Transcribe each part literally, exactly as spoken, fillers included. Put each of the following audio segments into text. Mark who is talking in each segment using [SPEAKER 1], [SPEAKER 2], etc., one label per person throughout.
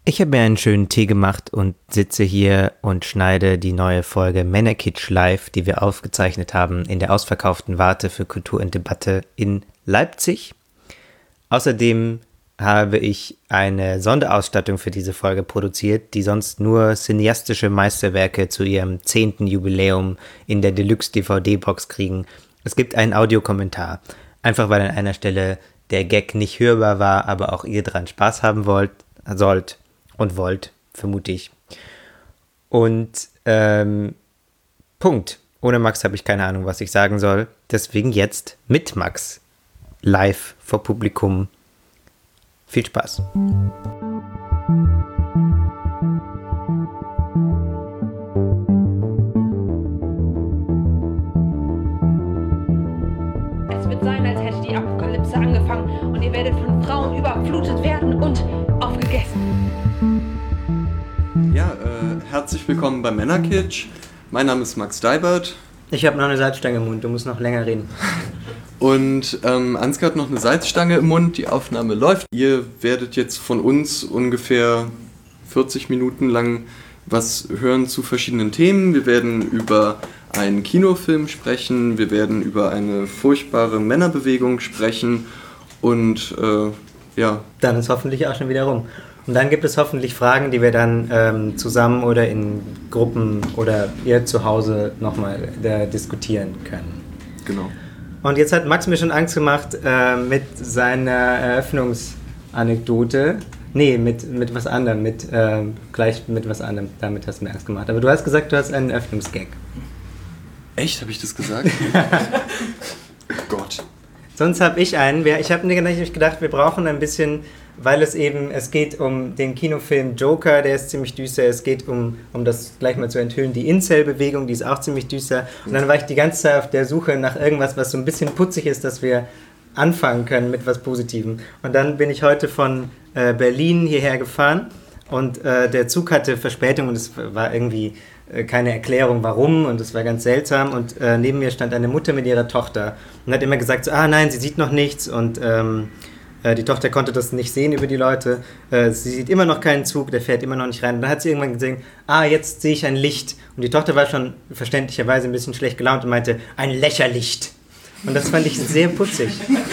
[SPEAKER 1] Ich habe mir einen schönen Tee gemacht und sitze hier und schneide die neue Folge Männerkitsch live, die wir aufgezeichnet haben in der ausverkauften Warte für Kultur und Debatte in Leipzig. Außerdem habe ich eine Sonderausstattung für diese Folge produziert, die sonst nur cineastische Meisterwerke zu ihrem zehnten Jubiläum in der Deluxe-D V D-Box kriegen. Es gibt einen Audiokommentar, einfach weil an einer Stelle der Gag nicht hörbar war, aber auch ihr dran Spaß haben wollt, sollt. Und wollt, vermute ich. Und ähm, Punkt. Ohne Max habe ich keine Ahnung, was ich sagen soll. Deswegen jetzt mit Max. Live vor Publikum. Viel Spaß.
[SPEAKER 2] Es wird sein, als hätte die Apokalypse angefangen und ihr werdet von Frauen überflutet werden und aufgegessen.
[SPEAKER 3] Ja, äh, herzlich willkommen bei Männerkitsch. Mein Name ist Max Deibert.
[SPEAKER 1] Ich habe noch eine Salzstange im Mund, du musst noch länger reden.
[SPEAKER 3] Und ähm, Ansgar hat noch eine Salzstange im Mund, die Aufnahme läuft. Ihr werdet jetzt von uns ungefähr vierzig Minuten lang was hören zu verschiedenen Themen. Wir werden über einen Kinofilm sprechen, wir werden über eine furchtbare Männerbewegung sprechen und äh, ja.
[SPEAKER 1] Dann ist hoffentlich auch schon wieder rum. Und dann gibt es hoffentlich Fragen, die wir dann ähm, zusammen oder in Gruppen oder ihr zu Hause nochmal äh, diskutieren können.
[SPEAKER 3] Genau.
[SPEAKER 1] Und jetzt hat Max mir schon Angst gemacht äh, mit seiner Eröffnungsanekdote. Nee, mit, mit was anderem, mit, äh, gleich mit was anderem. Damit hast du mir Angst gemacht. Aber du hast gesagt, du hast einen Eröffnungsgag.
[SPEAKER 3] Echt? Habe ich das gesagt? Gott.
[SPEAKER 1] Sonst habe ich einen. Ich habe mir gedacht, wir brauchen ein bisschen, weil es eben, es geht um den Kinofilm Joker, der ist ziemlich düster. Es geht um, um das gleich mal zu enthüllen, die Incel-Bewegung, die ist auch ziemlich düster. Und dann war ich die ganze Zeit auf der Suche nach irgendwas, was so ein bisschen putzig ist, dass wir anfangen können mit was Positivem. Und dann bin ich heute von äh, Berlin hierher gefahren und äh, der Zug hatte Verspätung und es war irgendwie äh, keine Erklärung warum und es war ganz seltsam und äh, neben mir stand eine Mutter mit ihrer Tochter und hat immer gesagt so, ah nein, sie sieht noch nichts und ähm, äh, die Tochter konnte das nicht sehen über die Leute, äh, sie sieht immer noch keinen Zug, der fährt immer noch nicht rein und dann hat sie irgendwann gesehen, ah jetzt sehe ich ein Licht und die Tochter war schon verständlicherweise ein bisschen schlecht gelaunt und meinte, ein Lächerlicht. Und das fand ich sehr putzig.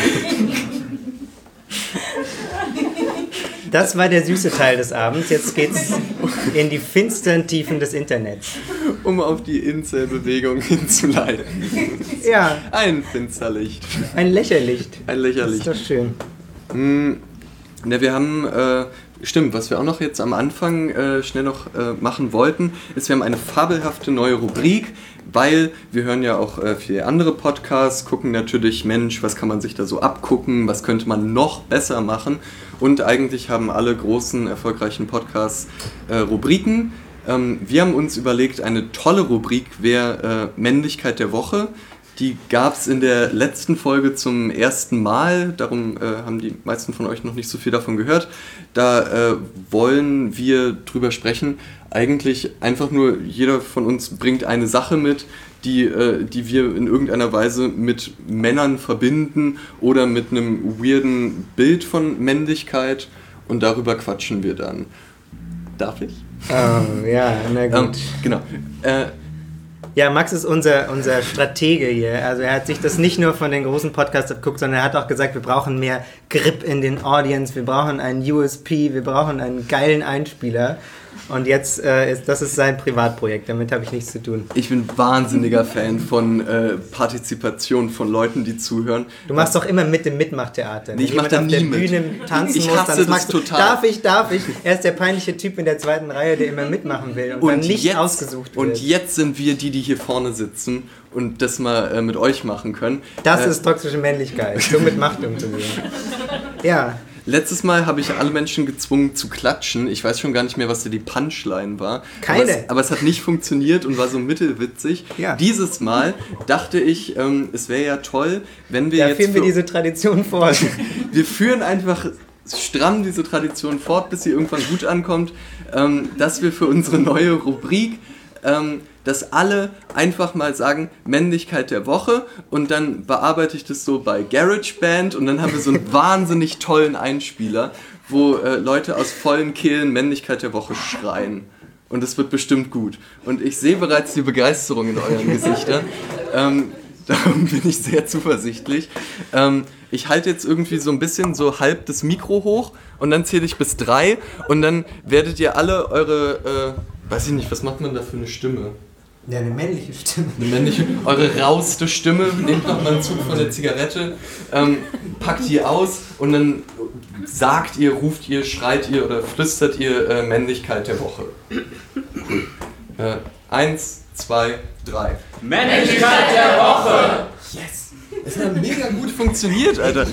[SPEAKER 1] Das war der süße Teil des Abends. Jetzt geht's in die finsteren Tiefen des Internets.
[SPEAKER 3] Um auf die Incel-Bewegung hinzuleiten.
[SPEAKER 1] Ja.
[SPEAKER 3] Ein Finsterlicht.
[SPEAKER 1] Ein Lächerlicht.
[SPEAKER 3] Ein Lächerlicht.
[SPEAKER 1] Das ist doch schön.
[SPEAKER 3] Hm, ja, wir haben... Äh, Stimmt, was wir auch noch jetzt am Anfang äh, schnell noch äh, machen wollten, ist, wir haben eine fabelhafte neue Rubrik, weil wir hören ja auch äh, viele andere Podcasts, gucken natürlich, Mensch, was kann man sich da so abgucken, was könnte man noch besser machen und eigentlich haben alle großen, erfolgreichen Podcasts äh, Rubriken. Ähm, wir haben uns überlegt, eine tolle Rubrik wäre äh, Männlichkeit der Woche. Die gab es in der letzten Folge zum ersten Mal, darum äh, haben die meisten von euch noch nicht so viel davon gehört. Da äh, wollen wir drüber sprechen. Eigentlich einfach nur, jeder von uns bringt eine Sache mit, die, äh, die wir in irgendeiner Weise mit Männern verbinden oder mit einem weirden Bild von Männlichkeit und darüber quatschen wir dann. Darf ich?
[SPEAKER 1] Oh, ja, na gut.
[SPEAKER 3] Ähm, genau. Äh,
[SPEAKER 1] Ja, Max ist unser, unser Stratege hier. Also er hat sich das nicht nur von den großen Podcasts abgeguckt, sondern er hat auch gesagt, wir brauchen mehr Grip in den Audience, wir brauchen einen U S P, wir brauchen einen geilen Einspieler. Und jetzt, äh, ist das ist sein Privatprojekt, damit habe ich nichts zu tun.
[SPEAKER 3] Ich bin wahnsinniger Fan von äh, Partizipation von Leuten, die zuhören.
[SPEAKER 1] Du machst doch immer mit im Mitmachtheater.
[SPEAKER 3] Nee, ich mach da nie mit.
[SPEAKER 1] Wenn jemand auf der Bühne tanzen
[SPEAKER 3] ich
[SPEAKER 1] muss,
[SPEAKER 3] hasse
[SPEAKER 1] dann
[SPEAKER 3] das
[SPEAKER 1] du,
[SPEAKER 3] total.
[SPEAKER 1] Darf ich, darf ich? Er ist der peinliche Typ in der zweiten Reihe, der immer mitmachen will und,
[SPEAKER 3] und
[SPEAKER 1] dann nicht
[SPEAKER 3] jetzt,
[SPEAKER 1] ausgesucht wird.
[SPEAKER 3] Und jetzt sind wir die, die hier vorne sitzen und das mal äh, mit euch machen können.
[SPEAKER 1] Das
[SPEAKER 3] äh,
[SPEAKER 1] ist toxische Männlichkeit, so mit Macht umzugehen. Ja.
[SPEAKER 3] Letztes Mal habe ich alle Menschen gezwungen zu klatschen. Ich weiß schon gar nicht mehr, was da die Punchline war.
[SPEAKER 1] Keine.
[SPEAKER 3] Aber es, aber es hat nicht funktioniert und war so mittelwitzig.
[SPEAKER 1] Ja.
[SPEAKER 3] Dieses Mal dachte ich, ähm, es wäre ja toll, wenn wir
[SPEAKER 1] da
[SPEAKER 3] jetzt...
[SPEAKER 1] führen wir diese Tradition fort.
[SPEAKER 3] Wir führen einfach stramm diese Tradition fort, bis sie irgendwann gut ankommt, ähm, dass wir für unsere neue Rubrik ähm, dass alle einfach mal sagen, Männlichkeit der Woche, und dann bearbeite ich das so bei GarageBand und dann haben wir so einen wahnsinnig tollen Einspieler, wo äh, Leute aus vollen Kehlen Männlichkeit der Woche schreien. Und es wird bestimmt gut. Und ich sehe bereits die Begeisterung in euren Gesichtern. Ähm, darum bin ich sehr zuversichtlich. Ähm, ich halte jetzt irgendwie so ein bisschen so halb das Mikro hoch und dann zähle ich bis drei und dann werdet ihr alle eure, äh, weiß ich nicht, was macht man da für eine Stimme?
[SPEAKER 1] Ja, eine männliche Stimme.
[SPEAKER 3] Eine männliche, eure rauste Stimme, nehmt noch mal einen Zug von der Zigarette, ähm, packt die aus und dann sagt ihr, ruft ihr, schreit ihr oder flüstert ihr äh, Männlichkeit der Woche. Cool. Äh, eins, zwei, drei.
[SPEAKER 4] Männlichkeit der Woche!
[SPEAKER 3] Yes! Es hat mega gut funktioniert, Alter.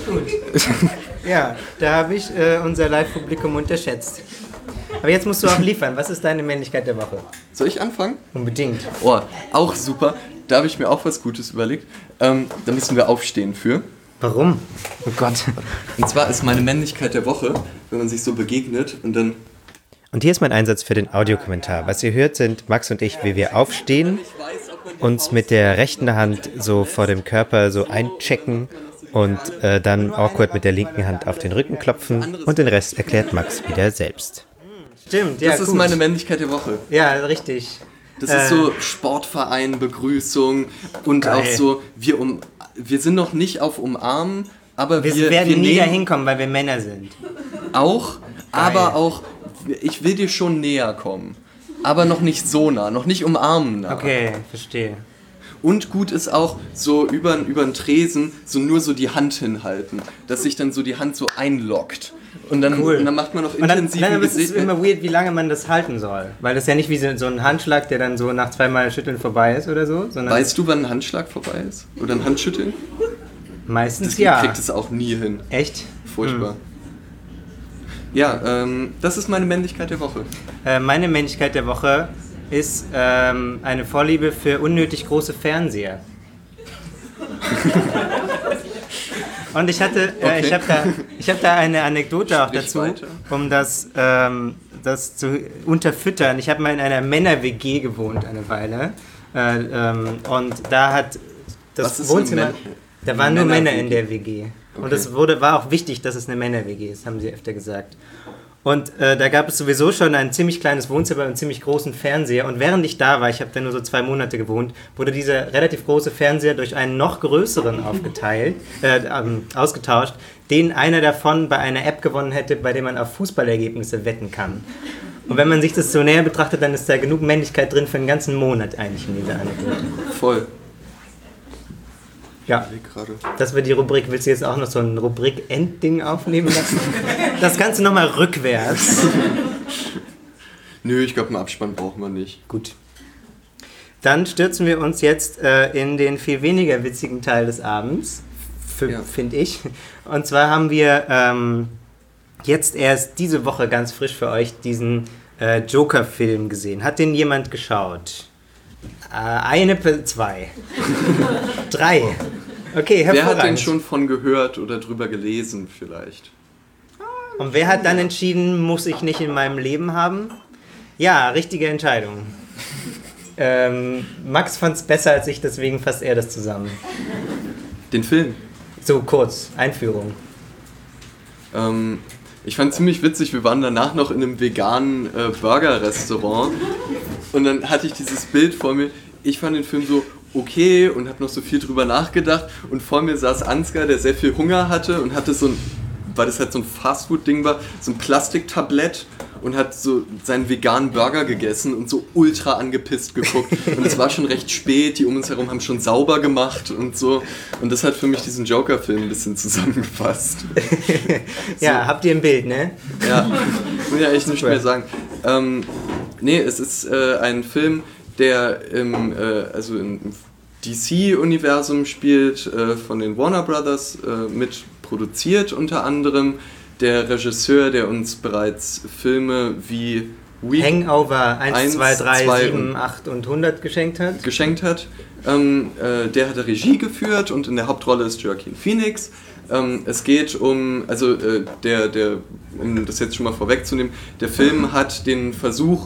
[SPEAKER 1] Ja, da habe ich äh, unser Live-Publikum unterschätzt. Aber jetzt musst du auch liefern. Was ist deine Männlichkeit der Woche?
[SPEAKER 3] Soll ich anfangen?
[SPEAKER 1] Unbedingt.
[SPEAKER 3] Oh, auch super. Da habe ich mir auch was Gutes überlegt. Ähm, da müssen wir aufstehen für.
[SPEAKER 1] Warum? Oh Gott.
[SPEAKER 3] Und zwar ist meine Männlichkeit der Woche, wenn man sich so begegnet und dann...
[SPEAKER 1] Und hier ist mein Einsatz für den Audiokommentar. Was ihr hört, sind Max und ich, wie wir aufstehen, uns mit der rechten Hand so vor dem Körper so einchecken und äh, dann awkward mit der linken Hand auf den Rücken klopfen und den Rest erklärt Max wieder selbst. Stimmt, ja,
[SPEAKER 3] Das ist
[SPEAKER 1] gut.
[SPEAKER 3] meine Männlichkeit der Woche.
[SPEAKER 1] Ja, richtig.
[SPEAKER 3] Das
[SPEAKER 1] Äh.
[SPEAKER 3] ist so Sportverein, Begrüßung und
[SPEAKER 1] Geil.
[SPEAKER 3] auch so, wir, um, wir sind noch nicht auf Umarmen, aber
[SPEAKER 1] Wir,
[SPEAKER 3] wir,
[SPEAKER 1] werden
[SPEAKER 3] wir
[SPEAKER 1] nie
[SPEAKER 3] nehmen
[SPEAKER 1] dahin kommen, weil wir Männer sind.
[SPEAKER 3] auch, aber auch, ich will dir schon näher kommen. Aber noch nicht so nah, noch nicht umarmen nah.
[SPEAKER 1] Okay, verstehe.
[SPEAKER 3] Und gut ist auch so über den Tresen so nur so die Hand hinhalten, dass sich dann so die Hand so einlockt. Und dann,
[SPEAKER 1] Cool.
[SPEAKER 3] und dann macht man noch
[SPEAKER 1] Und dann,
[SPEAKER 3] intensiv
[SPEAKER 1] dann
[SPEAKER 3] ein
[SPEAKER 1] aber es ist
[SPEAKER 3] Gesicht.
[SPEAKER 1] immer weird, wie lange man das halten soll. Weil das ja nicht wie so, so ein Handschlag, der dann so nach zweimal Schütteln vorbei ist oder so. Sondern
[SPEAKER 3] Weißt du, wann ein Handschlag vorbei ist? Oder ein Handschütteln?
[SPEAKER 1] meistens
[SPEAKER 3] Das
[SPEAKER 1] ja.
[SPEAKER 3] kriegt es auch nie hin.
[SPEAKER 1] Echt?
[SPEAKER 3] Furchtbar. Hm. Ja, ähm, das ist meine Männlichkeit der Woche.
[SPEAKER 1] Äh, meine Männlichkeit der Woche ist ähm, eine Vorliebe für unnötig große Fernseher. Und ich hatte, äh,
[SPEAKER 3] Okay.
[SPEAKER 1] ich habe da, ich hab da eine Anekdote auch
[SPEAKER 3] Sprich
[SPEAKER 1] dazu,
[SPEAKER 3] weiter.
[SPEAKER 1] um das, ähm, das zu unterfüttern. Ich habe mal in einer Männer-W G gewohnt eine Weile. Äh, ähm, und da hat das
[SPEAKER 3] Was ist eine
[SPEAKER 1] Wohnzimmer,
[SPEAKER 3] Män-
[SPEAKER 1] da waren nur
[SPEAKER 3] Männer-W G?
[SPEAKER 1] Männer in der W G. Und
[SPEAKER 3] Okay.
[SPEAKER 1] es wurde, war auch wichtig, dass es eine Männer-W G ist, haben sie öfter gesagt. Und äh, da gab es sowieso schon ein ziemlich kleines Wohnzimmer und einen ziemlich großen Fernseher. Und während ich da war, ich habe da nur so zwei Monate gewohnt, wurde dieser relativ große Fernseher durch einen noch größeren aufgeteilt, äh, ähm, ausgetauscht, den einer davon bei einer App gewonnen hätte, bei der man auf Fußballergebnisse wetten kann. Und wenn man sich das so näher betrachtet, dann ist da genug Männlichkeit drin für einen ganzen Monat eigentlich in dieser Anekdote.
[SPEAKER 3] Voll.
[SPEAKER 1] Ja,
[SPEAKER 3] Ich gerade.
[SPEAKER 1] das wird die Rubrik. Willst du jetzt auch noch so ein Rubrik-Endding aufnehmen lassen? Das Ganze nochmal rückwärts.
[SPEAKER 3] Nö, ich glaube, einen Abspann brauchen wir nicht.
[SPEAKER 1] Gut. Dann stürzen wir uns jetzt äh, in den viel weniger witzigen Teil des Abends, f-
[SPEAKER 3] Ja.
[SPEAKER 1] finde ich. Und zwar haben wir ähm, jetzt erst diese Woche ganz frisch für euch diesen äh, Joker-Film gesehen. Hat den jemand geschaut? Äh, eine, Pe- zwei. Drei. Okay,
[SPEAKER 3] Wer
[SPEAKER 1] hervorragend.
[SPEAKER 3] hat denn schon von gehört oder drüber gelesen vielleicht?
[SPEAKER 1] Und wer hat dann entschieden, muss ich nicht in meinem Leben haben? Ja, richtige Entscheidung. ähm, Max fand es besser als ich, deswegen fasst er das zusammen.
[SPEAKER 3] Den Film.
[SPEAKER 1] So kurz, Einführung.
[SPEAKER 3] Ähm, ich fand ziemlich witzig, wir waren danach noch in einem veganen äh, Burger-Restaurant und dann hatte ich dieses Bild vor mir. Ich fand den Film so okay und habe noch so viel drüber nachgedacht und vor mir saß Ansgar, der sehr viel Hunger hatte und hatte so ein, weil das halt so ein Fastfood-Ding war, so ein Plastiktablett und hat so seinen veganen Burger gegessen und so ultra angepisst geguckt. Und es war schon recht spät, die um uns herum haben schon sauber gemacht und so. Und das hat für mich diesen Joker-Film ein bisschen zusammengefasst.
[SPEAKER 1] Ja,
[SPEAKER 3] So.
[SPEAKER 1] habt ihr ein Bild, ne?
[SPEAKER 3] Ja, will ja echt nicht
[SPEAKER 1] Super.
[SPEAKER 3] mehr sagen. Ähm, nee, es ist äh, ein Film, der im, äh, also im D C-Universum spielt, äh, von den Warner Brothers äh, mit produziert unter anderem. Der Regisseur, der uns bereits Filme wie Week
[SPEAKER 1] Hangover eins,
[SPEAKER 3] Eins,
[SPEAKER 1] zwei, drei,
[SPEAKER 3] zwei
[SPEAKER 1] sieben,
[SPEAKER 3] und-
[SPEAKER 1] acht und hundert geschenkt hat.
[SPEAKER 3] geschenkt hat. Ähm, äh, der hat Regie geführt und in der Hauptrolle ist Joaquin Phoenix. Ähm, es geht um, also äh, der, der, um das jetzt schon mal vorwegzunehmen, der Film hat den Versuch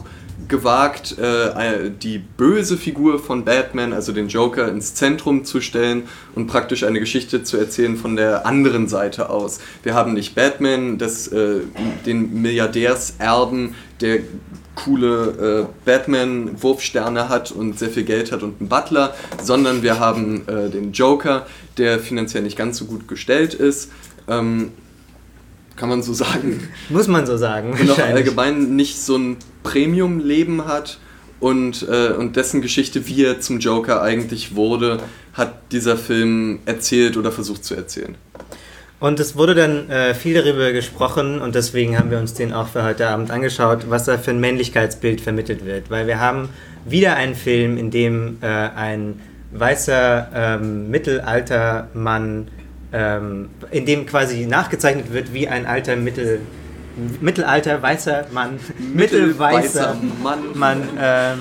[SPEAKER 3] gewagt, äh, die böse Figur von Batman, also den Joker, ins Zentrum zu stellen und praktisch eine Geschichte zu erzählen von der anderen Seite aus. Wir haben nicht Batman, das, äh, den Milliardärserben, der coole äh, Batman-Wurfsterne hat und sehr viel Geld hat und einen Butler, sondern wir haben äh, den Joker, der finanziell nicht ganz so gut gestellt ist. Ähm, kann man so sagen.
[SPEAKER 1] Muss man so sagen.
[SPEAKER 3] Und auch allgemein nicht so ein Premium-Leben hat und, äh, und dessen Geschichte, wie er zum Joker eigentlich wurde, hat dieser Film erzählt oder versucht zu erzählen.
[SPEAKER 1] Und es wurde dann äh, viel darüber gesprochen und deswegen haben wir uns den auch für heute Abend angeschaut, was da für ein Männlichkeitsbild vermittelt wird. Weil wir haben wieder einen Film, in dem äh, ein weißer ähm, Mittelaltermann, ähm, in dem quasi nachgezeichnet wird, wie ein alter Mittel, Mittelalter weißer Mann, mittelweißer Mann, Mann ähm,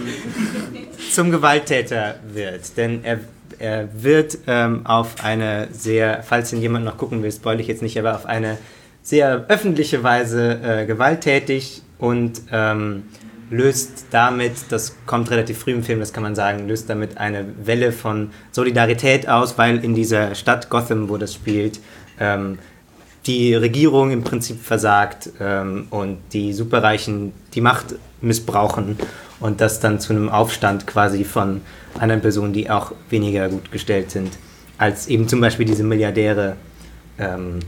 [SPEAKER 1] zum Gewalttäter wird. Denn er Er wird ähm, auf eine sehr, falls ihn jemand noch gucken will, spoil ich jetzt nicht, aber auf eine sehr öffentliche Weise äh, gewalttätig und ähm, löst damit, das kommt relativ früh im Film, das kann man sagen, löst damit eine Welle von Solidarität aus, weil in dieser Stadt Gotham, wo das spielt, ähm, die Regierung im Prinzip versagt ähm, und die Superreichen die Macht missbrauchen und das dann zu einem Aufstand quasi von anderen Personen, die auch weniger gut gestellt sind, als eben zum Beispiel diese Milliardäre. Ähm,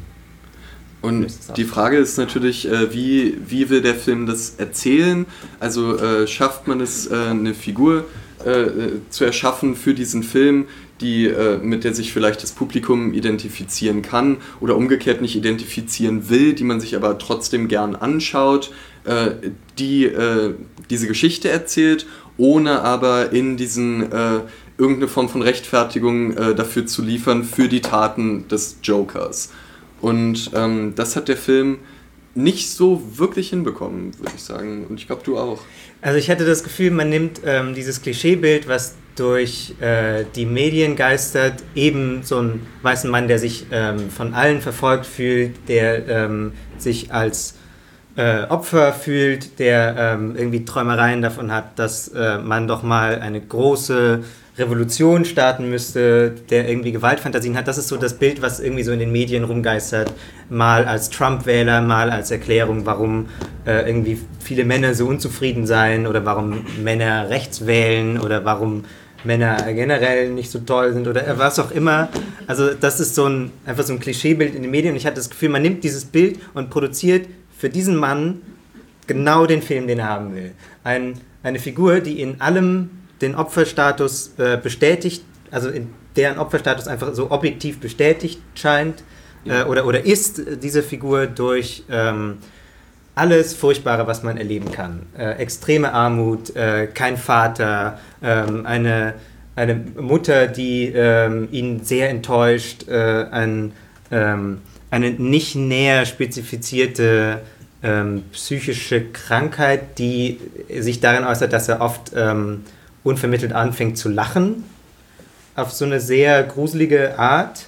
[SPEAKER 3] und die Frage ist natürlich, äh, wie, wie will der Film das erzählen? Also äh, schafft man es, äh, eine Figur äh, zu erschaffen für diesen Film, die, äh, mit der sich vielleicht das Publikum identifizieren kann oder umgekehrt nicht identifizieren will, die man sich aber trotzdem gern anschaut, äh, die äh, diese Geschichte erzählt, ohne aber in diesen äh, irgendeine Form von Rechtfertigung äh, dafür zu liefern für die Taten des Jokers. Und ähm, das hat der Film nicht so wirklich hinbekommen, würde ich sagen. Und ich glaube, du auch.
[SPEAKER 1] Also ich hatte das Gefühl, man nimmt ähm, dieses Klischeebild, was durch äh, die Medien geistert, eben so einen weißen Mann, der sich ähm, von allen verfolgt fühlt, der ähm, sich als äh, Opfer fühlt, der ähm, irgendwie Träumereien davon hat, dass äh, man doch mal eine große Revolution starten müsste, der irgendwie Gewaltfantasien hat. Das ist so das Bild, was irgendwie so in den Medien rumgeistert, mal als Trump-Wähler, mal als Erklärung, warum äh, irgendwie viele Männer so unzufrieden seien oder warum Männer rechts wählen oder warum Männer generell nicht so toll sind oder was auch immer. Also das ist so ein, einfach so ein Klischeebild in den Medien und ich hatte das Gefühl, man nimmt dieses Bild und produziert für diesen Mann genau den Film, den er haben will. Ein, eine Figur, die in allem den Opferstatus äh, bestätigt, also in deren Opferstatus einfach so objektiv bestätigt scheint, ja. äh, oder, oder ist diese Figur durch ähm, alles Furchtbare, was man erleben kann. Äh, extreme Armut, äh, kein Vater, ähm, eine, eine Mutter, die ähm, ihn sehr enttäuscht, äh, ein, ähm, eine nicht näher spezifizierte ähm, psychische Krankheit, die sich darin äußert, dass er oft ähm, unvermittelt anfängt zu lachen, auf so eine sehr gruselige Art,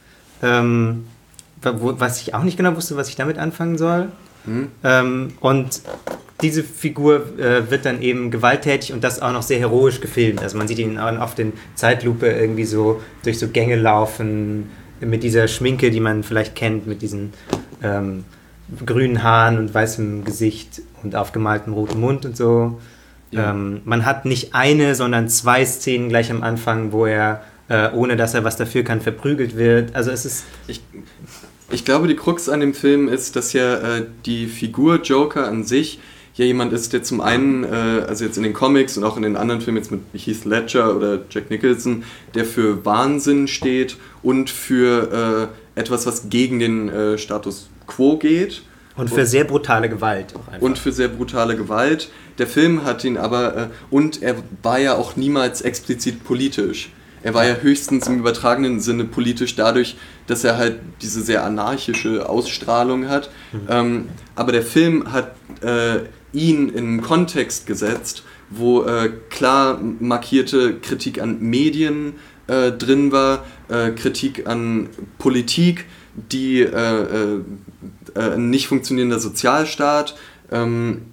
[SPEAKER 1] ähm, wo, was ich auch nicht genau wusste, was ich damit anfangen soll. Hm. Ähm, und diese Figur äh, wird dann eben gewalttätig und das auch noch sehr heroisch gefilmt. Also man sieht ihn oft in Zeitlupe irgendwie so durch so Gänge laufen, mit dieser Schminke, die man vielleicht kennt, mit diesen ähm, grünen Haaren und weißem Gesicht und aufgemaltem roten Mund und so. Ja. Ähm, man hat nicht eine, sondern zwei Szenen gleich am Anfang, wo er, äh, ohne dass er was dafür kann, verprügelt wird. Also es ist...
[SPEAKER 3] Ich, ich glaube, die Krux an dem Film ist, dass ja äh, die Figur Joker an sich ja jemand ist, der zum einen, äh, also jetzt in den Comics und auch in den anderen Filmen, jetzt mit Heath Ledger oder Jack Nicholson, der für Wahnsinn steht und für äh, etwas, was gegen den äh, Status Quo geht.
[SPEAKER 1] Und für sehr brutale Gewalt auch einfach.
[SPEAKER 3] Und für sehr brutale Gewalt. Der Film hat ihn aber, äh, und er war ja auch niemals explizit politisch. Er war ja höchstens im übertragenen Sinne politisch dadurch, dass er halt diese sehr anarchische Ausstrahlung hat. Mhm. Ähm, aber der Film hat äh, ihn in einen Kontext gesetzt, wo äh, klar markierte Kritik an Medien äh, drin war, äh, Kritik an Politik, die äh, äh, ein nicht funktionierender Sozialstaat, ähm,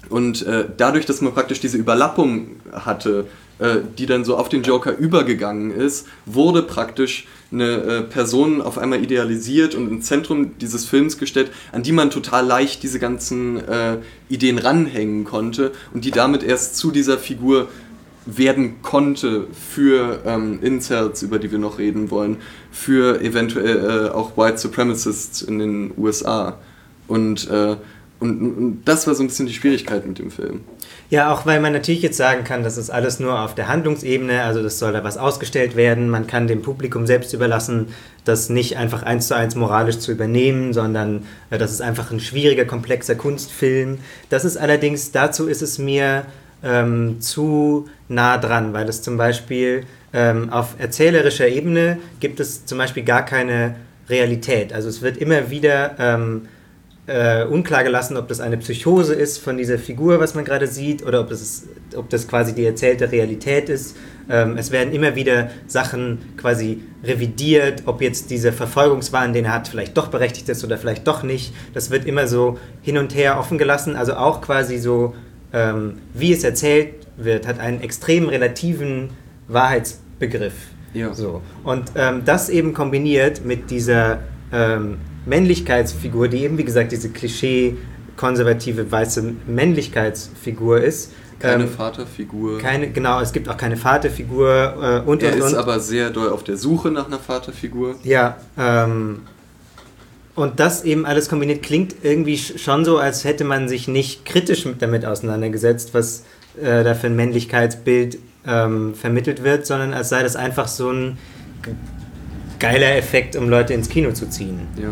[SPEAKER 3] Und äh, dadurch, dass man praktisch diese Überlappung hatte, äh, die dann so auf den Joker übergegangen ist, wurde praktisch eine äh, Person auf einmal idealisiert und ins Zentrum dieses Films gestellt, an die man total leicht diese ganzen äh, Ideen ranhängen konnte und die damit erst zu dieser Figur werden konnte für ähm, Incels, über die wir noch reden wollen, für eventuell äh, auch White Supremacists in den U S A. Und äh, Und, und das war so ein bisschen die Schwierigkeit mit dem Film.
[SPEAKER 1] Ja, auch weil man natürlich jetzt sagen kann, das ist alles nur auf der Handlungsebene, also das soll da was ausgestellt werden, man kann dem Publikum selbst überlassen, das nicht einfach eins zu eins moralisch zu übernehmen, sondern äh, das ist einfach ein schwieriger, komplexer Kunstfilm. Das ist allerdings, dazu ist es mir ähm, zu nah dran, weil es zum Beispiel ähm, auf erzählerischer Ebene gibt es zum Beispiel gar keine Realität. Also es wird immer wieder ähm, Äh, unklar gelassen, ob das eine Psychose ist von dieser Figur, was man gerade sieht, oder ob das, ob das quasi die erzählte Realität ist. Ähm, es werden immer wieder Sachen quasi revidiert, ob jetzt dieser Verfolgungswahn, den er hat, vielleicht doch berechtigt ist oder vielleicht doch nicht. Das wird immer so hin und her offen gelassen, also auch quasi so, ähm, wie es erzählt wird, hat einen extrem relativen Wahrheitsbegriff.
[SPEAKER 3] Ja.
[SPEAKER 1] So. Und ähm, das eben kombiniert mit dieser ähm, Männlichkeitsfigur, die eben, wie gesagt, diese Klischee-konservative weiße Männlichkeitsfigur ist.
[SPEAKER 3] Keine
[SPEAKER 1] ähm,
[SPEAKER 3] Vaterfigur.
[SPEAKER 1] Keine, genau, es gibt auch keine Vaterfigur. Äh, und,
[SPEAKER 3] er
[SPEAKER 1] und,
[SPEAKER 3] ist
[SPEAKER 1] und.
[SPEAKER 3] aber sehr doll auf der Suche nach einer Vaterfigur.
[SPEAKER 1] Ja, ähm, und das eben alles kombiniert klingt irgendwie schon so, als hätte man sich nicht kritisch mit, damit auseinandergesetzt, was äh, da für ein Männlichkeitsbild ähm, vermittelt wird, sondern als sei das einfach so ein geiler Effekt, um Leute ins Kino zu ziehen.
[SPEAKER 3] Ja.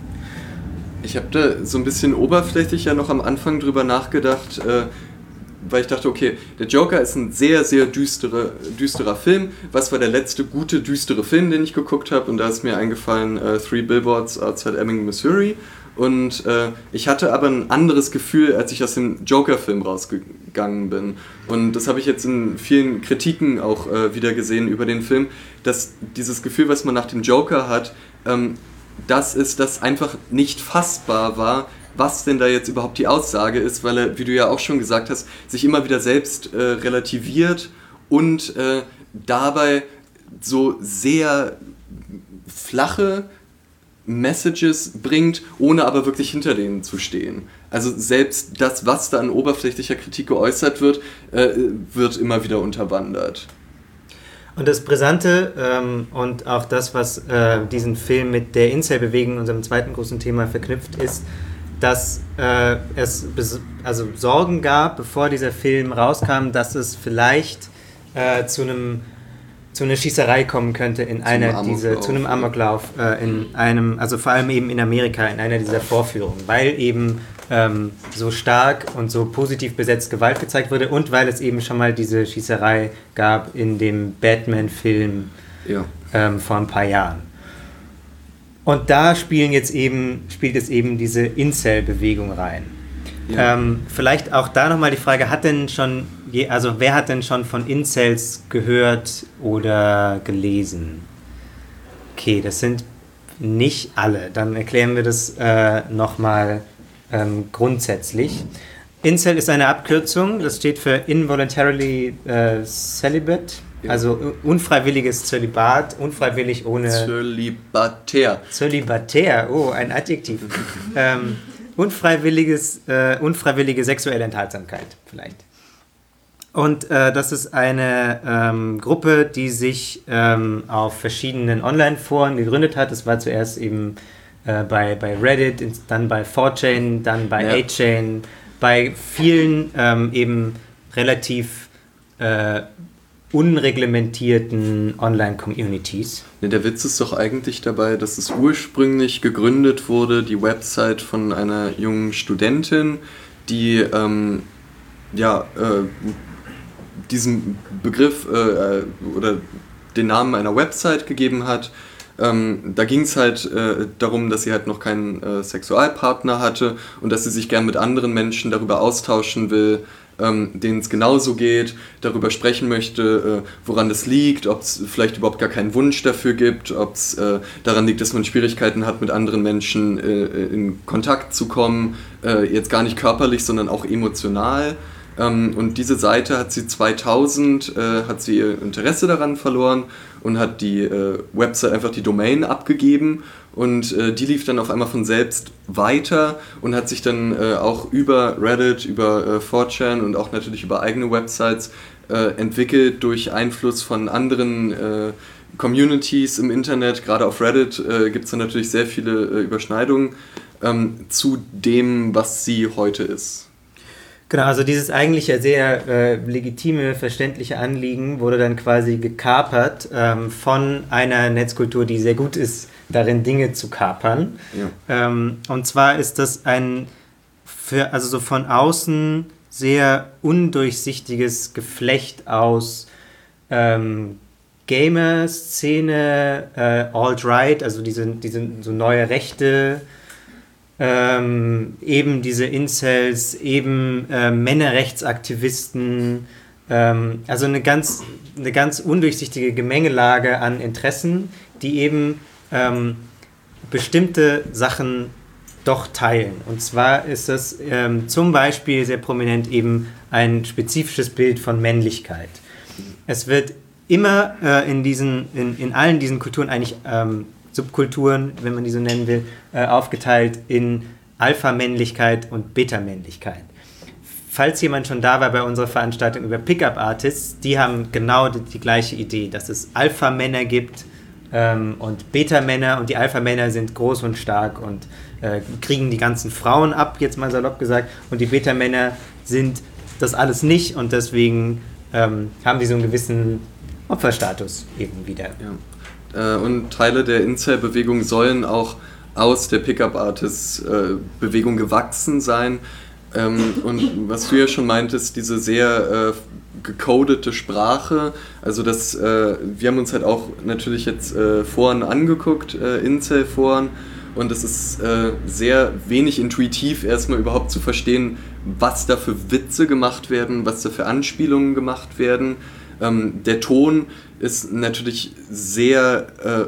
[SPEAKER 3] Ich habe da so ein bisschen oberflächlich ja noch am Anfang drüber nachgedacht, äh, weil ich dachte, okay, der Joker ist ein sehr, sehr düstere, düsterer Film. Was war der letzte gute, düstere Film, den ich geguckt habe? Und da ist mir eingefallen äh, Three Billboards Outside Ebbing, Missouri. Und äh, ich hatte aber ein anderes Gefühl, als ich aus dem Joker-Film rausgegangen bin. Und das habe ich jetzt in vielen Kritiken auch äh, wieder gesehen über den Film, dass dieses Gefühl, was man nach dem Joker hat, ähm, das ist, dass einfach nicht fassbar war, was denn da jetzt überhaupt die Aussage ist, weil er, wie du ja auch schon gesagt hast, sich immer wieder selbst äh, relativiert und äh, dabei so sehr flache Messages bringt, ohne aber wirklich hinter denen zu stehen. Also selbst das, was da an oberflächlicher Kritik geäußert wird, äh, wird immer wieder unterwandert.
[SPEAKER 1] Und das Brisante ähm, und auch das, was äh, diesen Film mit der Incel-Bewegung, unserem zweiten großen Thema, verknüpft ist, dass äh, es bes- also Sorgen gab, bevor dieser Film rauskam, dass es vielleicht äh, zu einem zu einer Schießerei kommen könnte in zu einer dieser zu einem Amoklauf äh, in einem, also vor allem eben in Amerika in einer dieser Vorführungen, weil eben ähm, so stark und so positiv besetzt Gewalt gezeigt wurde und weil es eben schon mal diese Schießerei gab in dem Batman-Film
[SPEAKER 3] ja.
[SPEAKER 1] ähm, vor ein paar Jahren. Und da spielen jetzt eben spielt jetzt eben diese Incel-Bewegung rein. Ja. Ähm, vielleicht auch da nochmal die Frage, hat denn schon, je, also wer hat denn schon von Incels gehört oder gelesen? Okay, das sind nicht alle. Dann erklären wir das äh, nochmal ähm, grundsätzlich. Incel ist eine Abkürzung, das steht für Involuntarily äh, Celibate, ja. Also unfreiwilliges Zölibat, unfreiwillig ohne...
[SPEAKER 3] Zölibatär.
[SPEAKER 1] Zölibatär, oh, ein Adjektiv. ähm, Unfreiwilliges, äh, unfreiwillige sexuelle Enthaltsamkeit vielleicht. Und äh, das ist eine ähm, Gruppe, die sich ähm, auf verschiedenen Online-Foren gegründet hat. Es war zuerst eben äh, bei, bei Reddit, dann bei four chan, dann bei ja. eight chan, bei vielen ähm, eben relativ äh, unreglementierten Online-Communities.
[SPEAKER 3] Ja, der Witz ist doch eigentlich dabei, dass es ursprünglich gegründet wurde, die Website von einer jungen Studentin, die ähm, ja, äh, diesen Begriff äh, oder den Namen einer Website gegeben hat. Ähm, da ging es halt äh, darum, dass sie halt noch keinen äh, Sexualpartner hatte und dass sie sich gern mit anderen Menschen darüber austauschen will, ähm, denen es genauso geht, darüber sprechen möchte, äh, woran das liegt, ob es vielleicht überhaupt gar keinen Wunsch dafür gibt, ob es äh, daran liegt, dass man Schwierigkeiten hat, mit anderen Menschen äh, in Kontakt zu kommen, äh, jetzt gar nicht körperlich, sondern auch emotional. Ähm, und diese Seite hat sie zweitausend, äh, hat sie ihr Interesse daran verloren und hat die äh, Website einfach die Domain abgegeben. Und äh, die lief dann auf einmal von selbst weiter und hat sich dann äh, auch über Reddit, über äh, four chan und auch natürlich über eigene Websites äh, entwickelt durch Einfluss von anderen äh, Communities im Internet. Gerade auf Reddit äh, gibt es dann natürlich sehr viele äh, Überschneidungen ähm, zu dem, was sie heute ist.
[SPEAKER 1] Genau, also dieses eigentlich ja sehr äh, legitime, verständliche Anliegen wurde dann quasi gekapert ähm, von einer Netzkultur, die sehr gut ist, darin Dinge zu kapern. Ja. Ähm, und zwar ist das ein, für, also so von außen sehr undurchsichtiges Geflecht aus ähm, Gamer-Szene, äh, Alt-Right, also diese, diese so neue Rechte, Ähm, eben diese Incels, eben äh, Männerrechtsaktivisten, ähm, also eine ganz, eine ganz undurchsichtige Gemengelage an Interessen, die eben ähm, bestimmte Sachen doch teilen. Und zwar ist das ähm, zum Beispiel sehr prominent eben ein spezifisches Bild von Männlichkeit. Es wird immer äh, in, diesen, in, in allen diesen Kulturen eigentlich ähm, Subkulturen, wenn man die so nennen will, äh, aufgeteilt in Alpha-Männlichkeit und Beta-Männlichkeit. Falls jemand schon da war bei unserer Veranstaltung über Pickup-Artists, die haben genau die, die gleiche Idee, dass es Alpha-Männer gibt ähm, und Beta-Männer, und die Alpha-Männer sind groß und stark und äh, kriegen die ganzen Frauen ab, jetzt mal salopp gesagt, und die Beta-Männer sind das alles nicht und deswegen ähm, haben die so einen gewissen Opferstatus eben wieder.
[SPEAKER 3] Ja. Und Teile der Incel-Bewegung sollen auch aus der Pickup-Artist-Bewegung gewachsen sein. Und was du ja schon meintest, diese sehr gecodete Sprache, also das, wir haben uns halt auch natürlich jetzt Foren angeguckt, Incel-Foren, und es ist sehr wenig intuitiv erstmal überhaupt zu verstehen, was da für Witze gemacht werden, was da für Anspielungen gemacht werden. Ähm, der Ton ist natürlich sehr äh,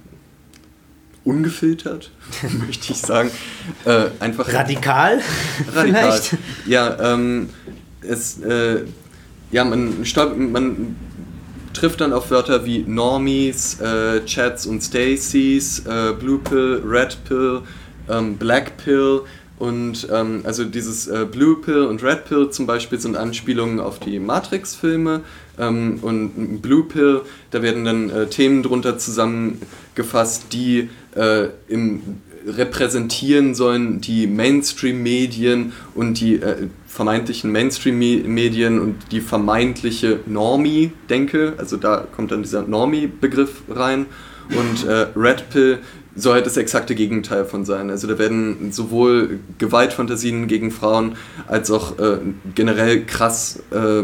[SPEAKER 3] ungefiltert, möchte ich sagen. Äh, einfach
[SPEAKER 1] radikal?
[SPEAKER 3] Radikal. Vielleicht? Ja, ähm, es, äh, ja man, man trifft dann auf Wörter wie Normies, äh, Chats und Stacys, äh, Blue Pill, Red Pill, ähm, Black Pill. Und ähm, also dieses äh, Blue Pill und Red Pill zum Beispiel sind Anspielungen auf die Matrix-Filme, ähm, und Blue Pill, da werden dann äh, Themen drunter zusammengefasst, die äh, im, repräsentieren sollen die Mainstream-Medien und die äh, vermeintlichen Mainstream-Medien und die vermeintliche Normie-Denke, also da kommt dann dieser Normie-Begriff rein, und äh, Red Pill soll halt das exakte Gegenteil von sein. Also da werden sowohl Gewaltfantasien gegen Frauen als auch äh, generell krass äh,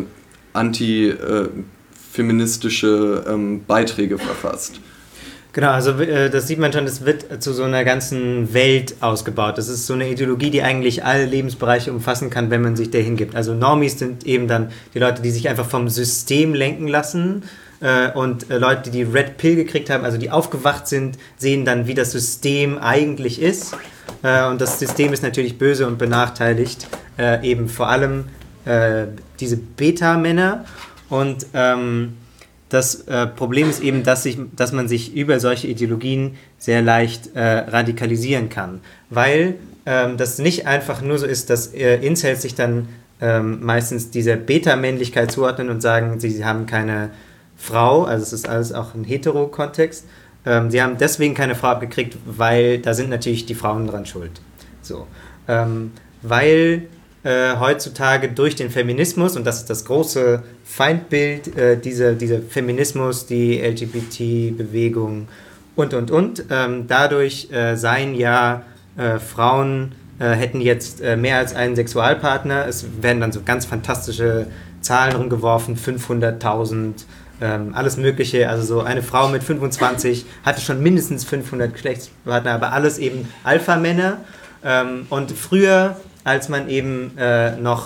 [SPEAKER 3] anti-feministische äh, ähm, Beiträge verfasst.
[SPEAKER 1] Genau, also äh, das sieht man schon, es wird zu so einer ganzen Welt ausgebaut. Das ist so eine Ideologie, die eigentlich alle Lebensbereiche umfassen kann, wenn man sich der hingibt. Also Normies sind eben dann die Leute, die sich einfach vom System lenken lassen. Und Leute, die Red Pill gekriegt haben, also die aufgewacht sind, sehen dann, wie das System eigentlich ist. Und das System ist natürlich böse und benachteiligt eben vor allem diese Beta-Männer. Und ähm, das äh, Problem ist eben, dass, sich, dass man sich über solche Ideologien sehr leicht äh, radikalisieren kann. Weil ähm, das nicht einfach nur so ist, dass äh, Incels sich dann ähm, meistens dieser Beta-Männlichkeit zuordnen und sagen, sie haben keine Frau, also es ist alles auch ein Hetero-Kontext. Ähm, sie haben deswegen keine Frau abgekriegt, weil da sind natürlich die Frauen dran schuld. So. Ähm, weil äh, heutzutage durch den Feminismus, und das ist das große Feindbild, äh, dieser, dieser Feminismus, die L G B T-Bewegung und, und, und, ähm, dadurch äh, seien ja äh, Frauen, äh, hätten jetzt äh, mehr als einen Sexualpartner. Es werden dann so ganz fantastische Zahlen rumgeworfen, fünfhunderttausend, Ähm, alles Mögliche, also so eine Frau mit fünfundzwanzig hatte schon mindestens fünfhundert Geschlechtspartner, aber alles eben Alpha-Männer. Ähm, und früher, als man eben äh, noch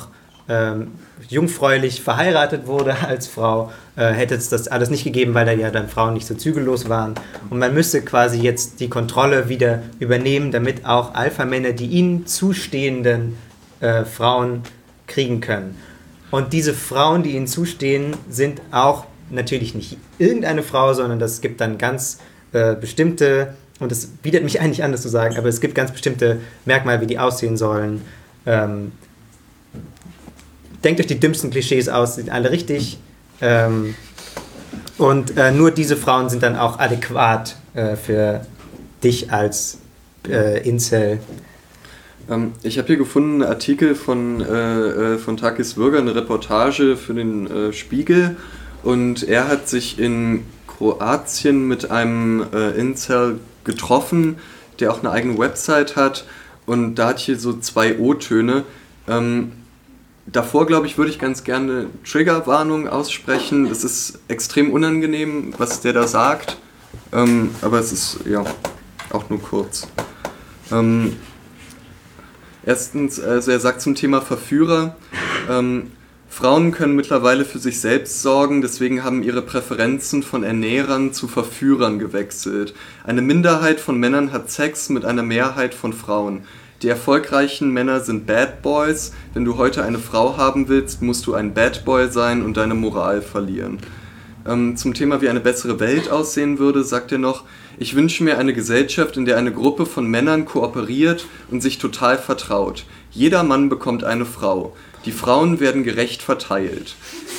[SPEAKER 1] ähm, jungfräulich verheiratet wurde als Frau, äh, hätte es das alles nicht gegeben, weil da ja dann Frauen nicht so zügellos waren. Und man müsste quasi jetzt die Kontrolle wieder übernehmen, damit auch Alpha-Männer die ihnen zustehenden äh, Frauen kriegen können. Und diese Frauen, die ihnen zustehen, sind auch natürlich nicht irgendeine Frau, sondern das gibt dann ganz äh, bestimmte, und das bietet mich eigentlich an, das zu sagen, aber es gibt ganz bestimmte Merkmale, wie die aussehen sollen. Ähm, denkt euch die dümmsten Klischees aus, sind alle richtig. Ähm, und äh, nur diese Frauen sind dann auch adäquat äh, für dich als äh, Incel.
[SPEAKER 3] Ähm, ich habe hier gefunden einen Artikel von, äh, von Takis Würger, eine Reportage für den äh, Spiegel. Und er hat sich in Kroatien mit einem äh, Incel getroffen, der auch eine eigene Website hat. Und da hat hier so zwei O-Töne. Ähm, davor, glaube ich, würde ich ganz gerne Triggerwarnung aussprechen. Es ist extrem unangenehm, was der da sagt. Ähm, aber es ist, ja, auch nur kurz. Ähm, erstens, also er sagt zum Thema Verführer, ähm, Frauen können mittlerweile für sich selbst sorgen, deswegen haben ihre Präferenzen von Ernährern zu Verführern gewechselt. Eine Minderheit von Männern hat Sex mit einer Mehrheit von Frauen. Die erfolgreichen Männer sind Bad Boys. Wenn du heute eine Frau haben willst, musst du ein Bad Boy sein und deine Moral verlieren. Ähm, zum Thema, wie eine bessere Welt aussehen würde, sagt er noch, ich wünsche mir eine Gesellschaft, in der eine Gruppe von Männern kooperiert und sich total vertraut. Jeder Mann bekommt eine Frau. Die Frauen werden gerecht verteilt.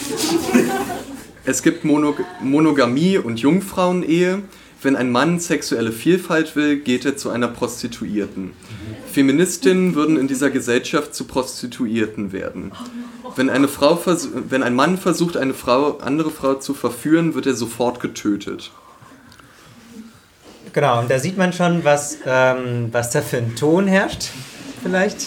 [SPEAKER 3] Es gibt Monog- Monogamie und Jungfrauenehe. Wenn ein Mann sexuelle Vielfalt will, geht er zu einer Prostituierten. Feministinnen würden in dieser Gesellschaft zu Prostituierten werden. Wenn, eine Frau vers- wenn ein Mann versucht, eine Frau, andere Frau zu verführen, wird er sofort getötet.
[SPEAKER 1] Genau, und da sieht man schon, was, ähm, was da für ein Ton herrscht, vielleicht.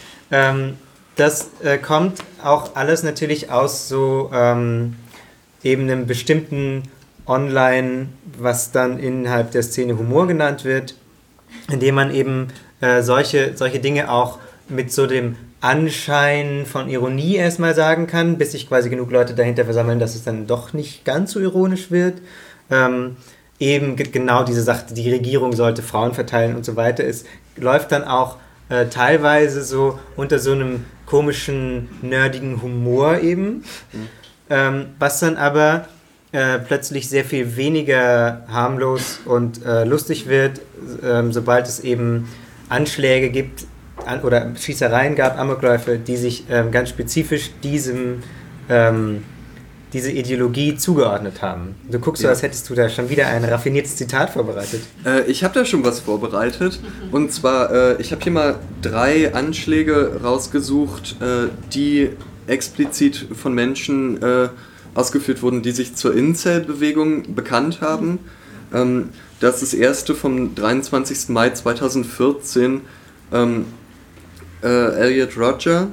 [SPEAKER 1] Ähm, das äh, kommt auch alles natürlich aus so ähm, eben einem bestimmten Online, was dann innerhalb der Szene Humor genannt wird, indem man eben äh, solche, solche Dinge auch mit so dem Anschein von Ironie erstmal sagen kann, bis sich quasi genug Leute dahinter versammeln, dass es dann doch nicht ganz so ironisch wird. Ähm, eben g- genau diese Sache, die Regierung sollte Frauen verteilen und so weiter. Es läuft dann auch äh, teilweise so unter so einem komischen, nerdigen Humor eben, mhm. ähm, was dann aber äh, plötzlich sehr viel weniger harmlos und äh, lustig wird, äh, sobald es eben Anschläge gibt an, oder Schießereien gab, Amokläufe, die sich ähm, ganz spezifisch diesem ähm, diese Ideologie zugeordnet haben. Du guckst so, als hättest du da schon wieder ein raffiniertes Zitat vorbereitet.
[SPEAKER 3] Äh, ich habe da schon was vorbereitet. Und zwar, äh, ich habe hier mal drei Anschläge rausgesucht, äh, die explizit von Menschen äh, ausgeführt wurden, die sich zur Incel-Bewegung bekannt haben. Ähm, das ist das erste vom dreiundzwanzigsten Mai zweitausendvierzehn. Ähm, äh, Elliot Rodger,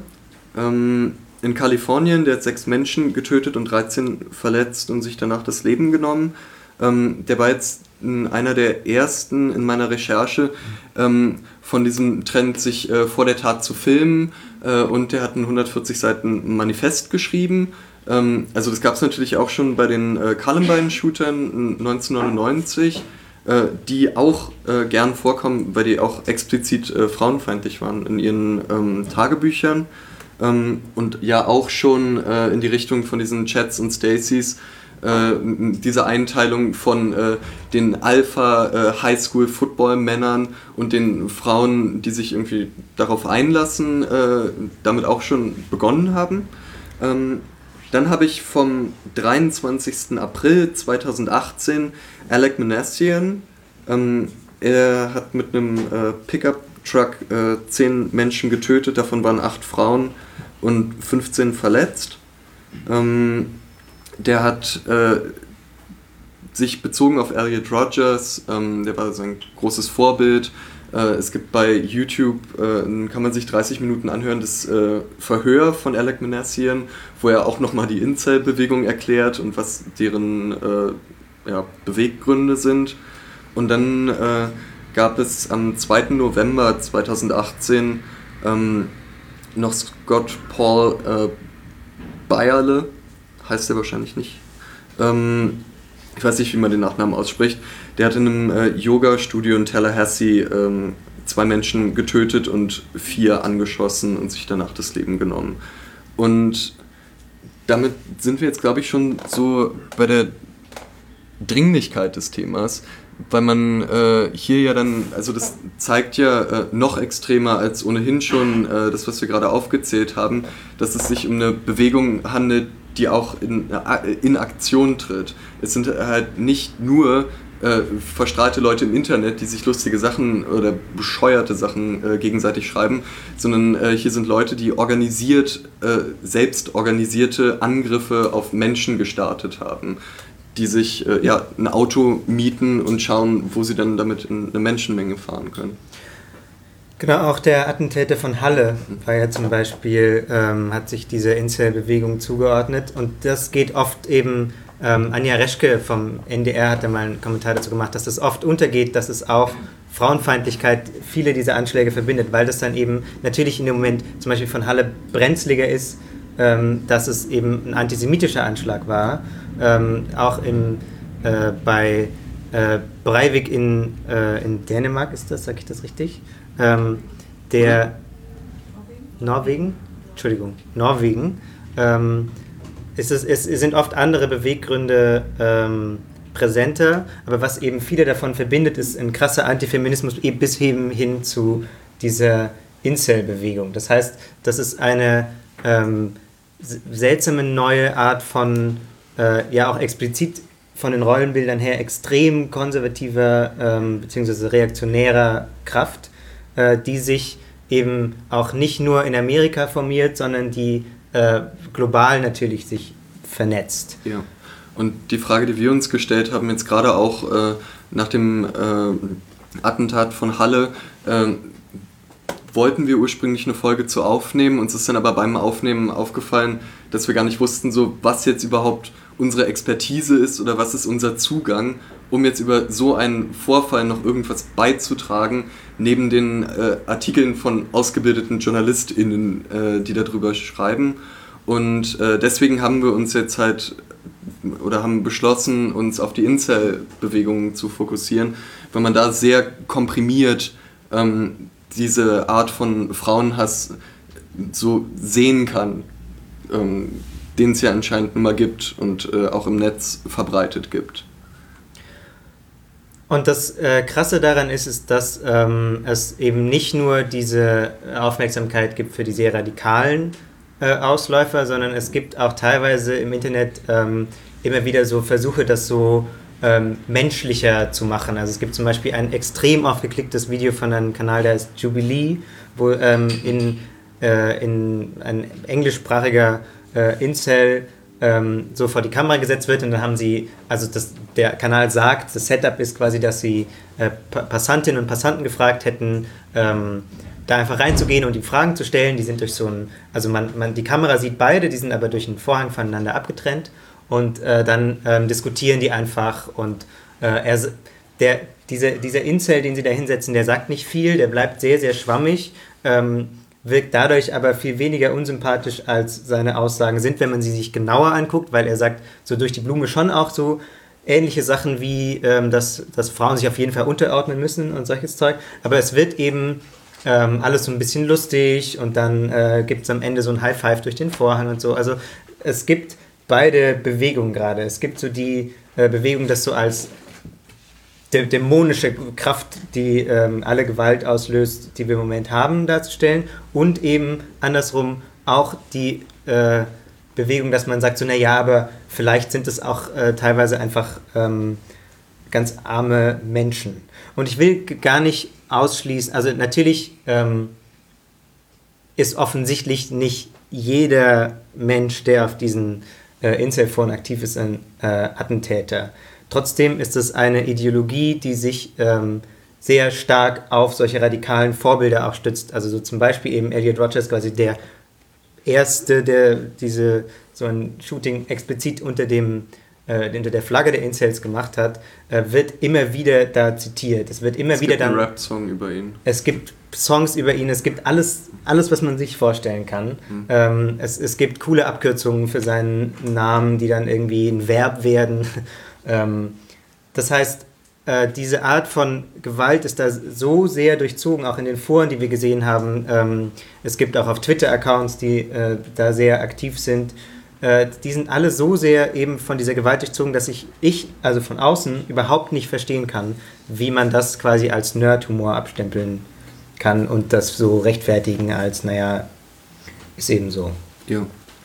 [SPEAKER 3] ähm, in Kalifornien, der hat sechs Menschen getötet und dreizehn verletzt und sich danach das Leben genommen. Ähm, der war jetzt einer der ersten in meiner Recherche ähm, von diesem Trend, sich äh, vor der Tat zu filmen, äh, und der hat ein hundertvierzig Seiten Manifest geschrieben. Ähm, also das gab es natürlich auch schon bei den äh, Columbine-Shootern neunzehnhundertneunundneunzig, äh, die auch äh, gern vorkommen, weil die auch explizit äh, frauenfeindlich waren in ihren ähm, Tagebüchern. Ähm, und ja auch schon äh, in die Richtung von diesen Chats und Stacys, äh, diese Einteilung von äh, den Alpha-Highschool-Football-Männern und den Frauen, die sich irgendwie darauf einlassen, äh, damit auch schon begonnen haben. Ähm, dann habe ich vom dreiundzwanzigsten April zweitausendachtzehn Alec Minassian. Ähm, er hat mit einem äh, Pickup-Truck äh, zehn Menschen getötet, davon waren acht Frauen und fünfzehn verletzt. Ähm, der hat äh, sich bezogen auf Elliot Rodgers, ähm, der war sein großes Vorbild. Äh, es gibt bei YouTube, äh, kann man sich dreißig Minuten anhören, das äh, Verhör von Alec Minassian, wo er auch nochmal die Incel-Bewegung erklärt und was deren äh, ja, Beweggründe sind. Und dann äh, gab es am zweiten November zweitausendachtzehn ähm, noch Scott Paul äh, Bayerle, heißt er wahrscheinlich nicht. Ähm, ich weiß nicht, wie man den Nachnamen ausspricht. Der hat in einem äh, Yoga-Studio in Tallahassee ähm, zwei Menschen getötet und vier angeschossen und sich danach das Leben genommen. Und damit sind wir jetzt, glaube ich, schon so bei der Dringlichkeit des Themas, weil man äh, hier ja dann, also das zeigt ja äh, noch extremer als ohnehin schon äh, das, was wir gerade aufgezählt haben, dass es sich um eine Bewegung handelt, die auch in, äh, in Aktion tritt. Es sind halt nicht nur äh, verstrahlte Leute im Internet, die sich lustige Sachen oder bescheuerte Sachen äh, gegenseitig schreiben, sondern äh, hier sind Leute, die organisiert, äh, selbst organisierte Angriffe auf Menschen gestartet haben, die sich äh, ja, ein Auto mieten und schauen, wo sie dann damit in eine Menschenmenge fahren können.
[SPEAKER 1] Genau, auch der Attentäter von Halle war ja zum Beispiel, ähm, hat sich dieser Incel-Bewegung zugeordnet und das geht oft eben, ähm, Anja Reschke vom N D R hat da mal einen Kommentar dazu gemacht, dass das oft untergeht, dass es auch Frauenfeindlichkeit viele dieser Anschläge verbindet, weil das dann eben natürlich in dem Moment zum Beispiel von Halle brenzliger ist, ähm, dass es eben ein antisemitischer Anschlag war. Ähm, auch im, äh, bei äh, Breivik in, äh, in Dänemark ist das, sage ich das richtig? Ähm, der Norwegen? Norwegen? Entschuldigung, Norwegen. Ähm, es, ist, es sind oft andere Beweggründe ähm, präsenter, aber was eben viele davon verbindet, ist ein krasser Antifeminismus bis eben hin zu dieser Incel-Bewegung. Das heißt, das ist eine ähm, seltsame neue Art von Äh, ja auch explizit von den Rollenbildern her extrem konservativer ähm, bzw. reaktionärer Kraft, äh, die sich eben auch nicht nur in Amerika formiert, sondern die äh, global natürlich sich vernetzt.
[SPEAKER 3] Ja, und die Frage, die wir uns gestellt haben, jetzt gerade auch äh, nach dem äh, Attentat von Halle, äh, wollten wir ursprünglich eine Folge zu aufnehmen, uns ist dann aber beim Aufnehmen aufgefallen, dass wir gar nicht wussten, so was jetzt überhaupt unsere Expertise ist oder was ist unser Zugang, um jetzt über so einen Vorfall noch irgendwas beizutragen, neben den äh, Artikeln von ausgebildeten JournalistInnen, äh, die darüber schreiben. Und äh, deswegen haben wir uns jetzt halt oder haben beschlossen, uns auf die Incel-Bewegungen zu fokussieren, weil man da sehr komprimiert ähm, diese Art von Frauenhass so sehen kann, ähm, den es ja anscheinend nun mal gibt und äh, auch im Netz verbreitet gibt.
[SPEAKER 1] Und das äh, Krasse daran ist, ist, dass ähm, es eben nicht nur diese Aufmerksamkeit gibt für die sehr radikalen äh, Ausläufer, sondern es gibt auch teilweise im Internet ähm, immer wieder so Versuche, das so ähm, menschlicher zu machen. Also es gibt zum Beispiel ein extrem oft geklicktes Video von einem Kanal, der heißt Jubilee, wo ähm, in, äh, in ein englischsprachiger äh, Incel ähm, so vor die Kamera gesetzt wird und dann haben sie, also das, der Kanal sagt, das Setup ist quasi, dass sie äh, Passantinnen und Passanten gefragt hätten, ähm, da einfach reinzugehen und die Fragen zu stellen. Die sind durch so ein, also man, man die Kamera sieht beide, die sind aber durch einen Vorhang voneinander abgetrennt und äh, dann ähm, diskutieren die einfach und äh, er, der, dieser, dieser Incel, den sie da hinsetzen, der sagt nicht viel, der bleibt sehr, sehr schwammig, ähm, wirkt dadurch aber viel weniger unsympathisch, als seine Aussagen sind, wenn man sie sich genauer anguckt, weil er sagt so durch die Blume schon auch so ähnliche Sachen wie, ähm, dass, dass Frauen sich auf jeden Fall unterordnen müssen und solches Zeug, aber es wird eben ähm, alles so ein bisschen lustig und dann äh, gibt es am Ende so ein High Five durch den Vorhang und so, also es gibt beide Bewegungen gerade, es gibt so die äh, Bewegung, das so als dä- dämonische Kraft, die ähm, alle Gewalt auslöst, die wir im Moment haben, darzustellen und eben andersrum auch die äh, Bewegung, dass man sagt, so naja, aber vielleicht sind es auch äh, teilweise einfach ähm, ganz arme Menschen. Und ich will g- gar nicht ausschließen, also natürlich ähm, ist offensichtlich nicht jeder Mensch, der auf diesen äh, Incel-Foren aktiv ist, ein äh, Attentäter. Trotzdem ist es eine Ideologie, die sich ähm, sehr stark auf solche radikalen Vorbilder auch stützt. Also so zum Beispiel eben Elliot Rodgers, quasi der erste, der diese so ein Shooting explizit unter dem äh, unter der Flagge der Incels gemacht hat, äh, wird immer wieder da zitiert. Es wird immer
[SPEAKER 3] es
[SPEAKER 1] wieder
[SPEAKER 3] gibt
[SPEAKER 1] dann...
[SPEAKER 3] einen Rap-Song über ihn.
[SPEAKER 1] Es gibt Songs über ihn, es gibt alles, alles was man sich vorstellen kann. Mhm. Ähm, es, es gibt coole Abkürzungen für seinen Namen, die dann irgendwie ein Verb werden. ähm, das heißt, äh, diese Art von Gewalt ist da so sehr durchzogen, auch in den Foren, die wir gesehen haben. Ähm, es gibt auch auf Twitter Accounts, die äh, da sehr aktiv sind. Äh, die sind alle so sehr eben von dieser Gewalt durchzogen, dass ich, ich, also von außen, überhaupt nicht verstehen kann, wie man das quasi als Nerd-Humor abstempeln kann und das so rechtfertigen als, naja, ist eben so.
[SPEAKER 3] Ja.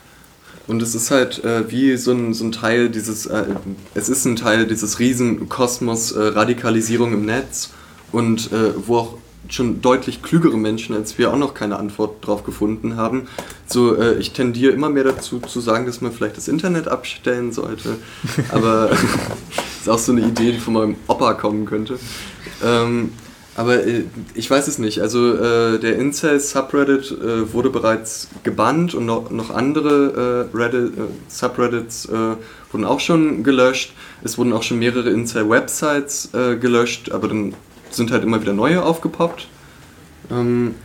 [SPEAKER 3] Und es ist halt äh, wie so ein, so ein Teil dieses, äh, es ist ein Teil dieses Riesenkosmos äh, Radikalisierung im Netz und äh, wo auch schon deutlich klügere Menschen als wir auch noch keine Antwort drauf gefunden haben. So, äh, ich tendiere immer mehr dazu zu sagen, dass man vielleicht das Internet abstellen sollte, aber ist auch so eine Idee, die von meinem Opa kommen könnte. Ähm, Aber äh, ich weiß es nicht. Also äh, der Incel-Subreddit äh, wurde bereits gebannt und noch, noch andere äh, Reddit, äh, Subreddits äh, wurden auch schon gelöscht. Es wurden auch schon mehrere Incel-Websites äh, gelöscht, aber dann sind halt immer wieder neue aufgepoppt. Ähm,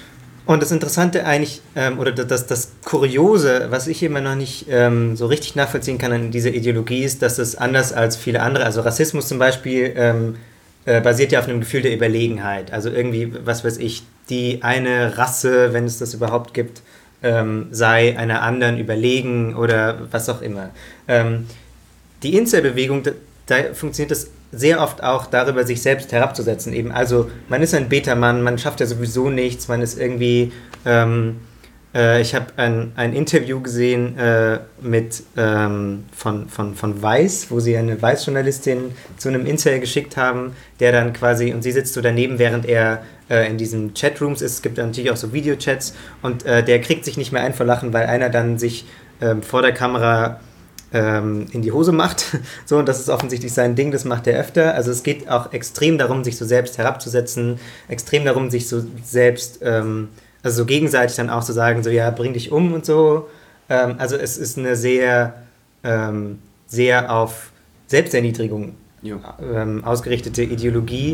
[SPEAKER 1] und das Interessante eigentlich, ähm, oder das, das Kuriose, was ich immer noch nicht ähm, so richtig nachvollziehen kann an dieser Ideologie, ist, dass es anders als viele andere, also Rassismus zum Beispiel, ähm, basiert ja auf einem Gefühl der Überlegenheit. Also irgendwie, was weiß ich, die eine Rasse, wenn es das überhaupt gibt, ähm, sei einer anderen überlegen oder was auch immer. Ähm, die Incel-Bewegung, da, da funktioniert das sehr oft auch darüber, sich selbst herabzusetzen. Eben. Also man ist ein Beta-Mann, man schafft ja sowieso nichts, man ist irgendwie... Ähm, äh, ich habe ein, ein Interview gesehen äh, mit, ähm, von, von, von Weiß, wo sie eine Weiß-Journalistin zu einem Incel geschickt haben, der dann quasi, und sie sitzt so daneben, während er äh, in diesen Chatrooms ist. Es gibt natürlich auch so Videochats und äh, der kriegt sich nicht mehr ein vor Lachen, weil einer dann sich ähm, vor der Kamera ähm, in die Hose macht. So, und das ist offensichtlich sein Ding, das macht er öfter. Also es geht auch extrem darum, sich so selbst herabzusetzen, extrem darum, sich so selbst... Ähm, Also so gegenseitig dann auch zu sagen, so ja, bring dich um und so. Ähm, also es ist eine sehr, ähm, sehr auf Selbsterniedrigung ähm, ausgerichtete Ideologie,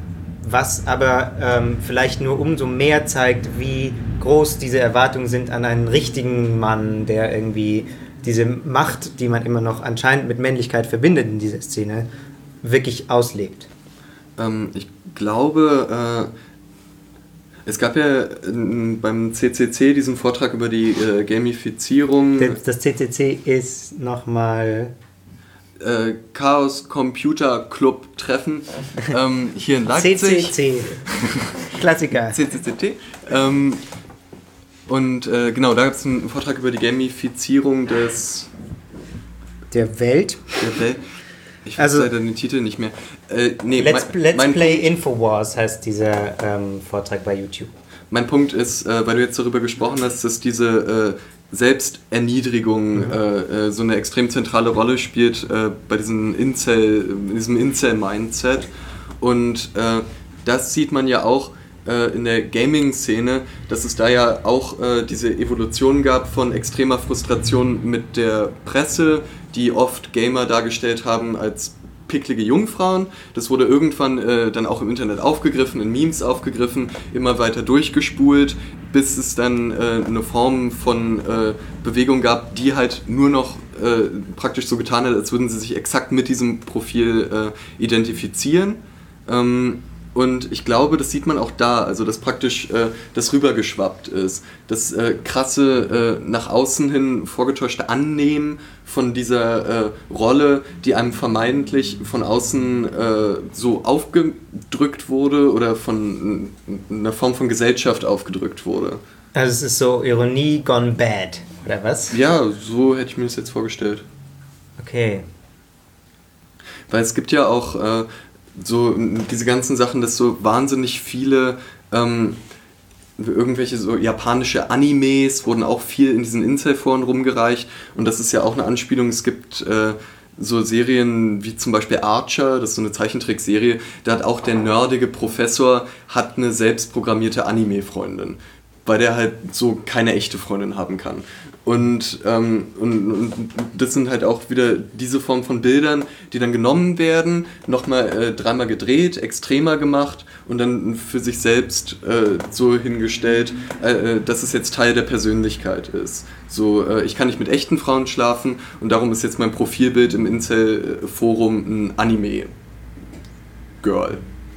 [SPEAKER 1] was aber ähm, vielleicht nur umso mehr zeigt, wie groß diese Erwartungen sind an einen richtigen Mann, der irgendwie diese Macht, die man immer noch anscheinend mit Männlichkeit verbindet in dieser Szene, wirklich auslebt.
[SPEAKER 3] Ähm, ich glaube... Äh Es gab ja äh, beim C C C diesen Vortrag über die äh, Gamifizierung.
[SPEAKER 1] Das C C C ist nochmal...
[SPEAKER 3] Äh, Chaos Computer Club Treffen ähm, hier in Leipzig.
[SPEAKER 1] C C C. Klassiker.
[SPEAKER 3] C C C T. Ähm, und äh, genau, da gab es einen Vortrag über die Gamifizierung des...
[SPEAKER 1] Der Welt.
[SPEAKER 3] Der Welt. Ich weiß
[SPEAKER 1] also,
[SPEAKER 3] leider den Titel nicht mehr. Äh, nee,
[SPEAKER 1] Let's,
[SPEAKER 3] mein,
[SPEAKER 1] Let's
[SPEAKER 3] mein
[SPEAKER 1] Play
[SPEAKER 3] Punkt,
[SPEAKER 1] Infowars heißt dieser ähm, Vortrag bei YouTube.
[SPEAKER 3] Mein Punkt ist, äh, weil du jetzt darüber gesprochen hast, dass diese äh, Selbsterniedrigung mhm. äh, so eine extrem zentrale Rolle spielt äh, bei diesen Incel, in diesem Incel-Mindset. Und äh, das sieht man ja auch äh, in der Gaming-Szene, dass es da ja auch äh, diese Evolution gab von extremer Frustration mit der Presse, die oft Gamer dargestellt haben als picklige Jungfrauen. Das wurde irgendwann äh, dann auch im Internet aufgegriffen, in Memes aufgegriffen, immer weiter durchgespult, bis es dann äh, eine Form von äh, Bewegung gab, die halt nur noch äh, praktisch so getan hat, als würden sie sich exakt mit diesem Profil äh, identifizieren. Ähm, Und ich glaube, das sieht man auch da, also dass praktisch äh, das rübergeschwappt ist. Das äh, krasse, äh, nach außen hin vorgetäuschte Annehmen von dieser äh, Rolle, die einem vermeintlich von außen äh, so aufgedrückt wurde oder von äh, einer Form von Gesellschaft aufgedrückt wurde.
[SPEAKER 1] Also es ist so Ironie gone bad, oder was?
[SPEAKER 3] Ja, so hätte ich mir das jetzt vorgestellt.
[SPEAKER 1] Okay.
[SPEAKER 3] Weil es gibt ja auch... Äh, so diese ganzen Sachen, dass so wahnsinnig viele ähm, irgendwelche so japanische Animes wurden auch viel in diesen Incel-Foren rumgereicht und das ist ja auch eine Anspielung, es gibt äh, so Serien wie zum Beispiel Archer, das ist so eine Zeichentrickserie, da hat auch der nerdige Professor hat eine selbstprogrammierte Anime-Freundin. weil der halt so keine echte Freundin haben kann. Und, ähm, und, und das sind halt auch wieder diese Form von Bildern, die dann genommen werden, nochmal äh, dreimal gedreht, extremer gemacht und dann für sich selbst äh, so hingestellt, äh, dass es jetzt Teil der Persönlichkeit ist. So, äh, ich kann nicht mit echten Frauen schlafen und darum ist jetzt mein Profilbild im Incel-Forum ein Anime-Girl.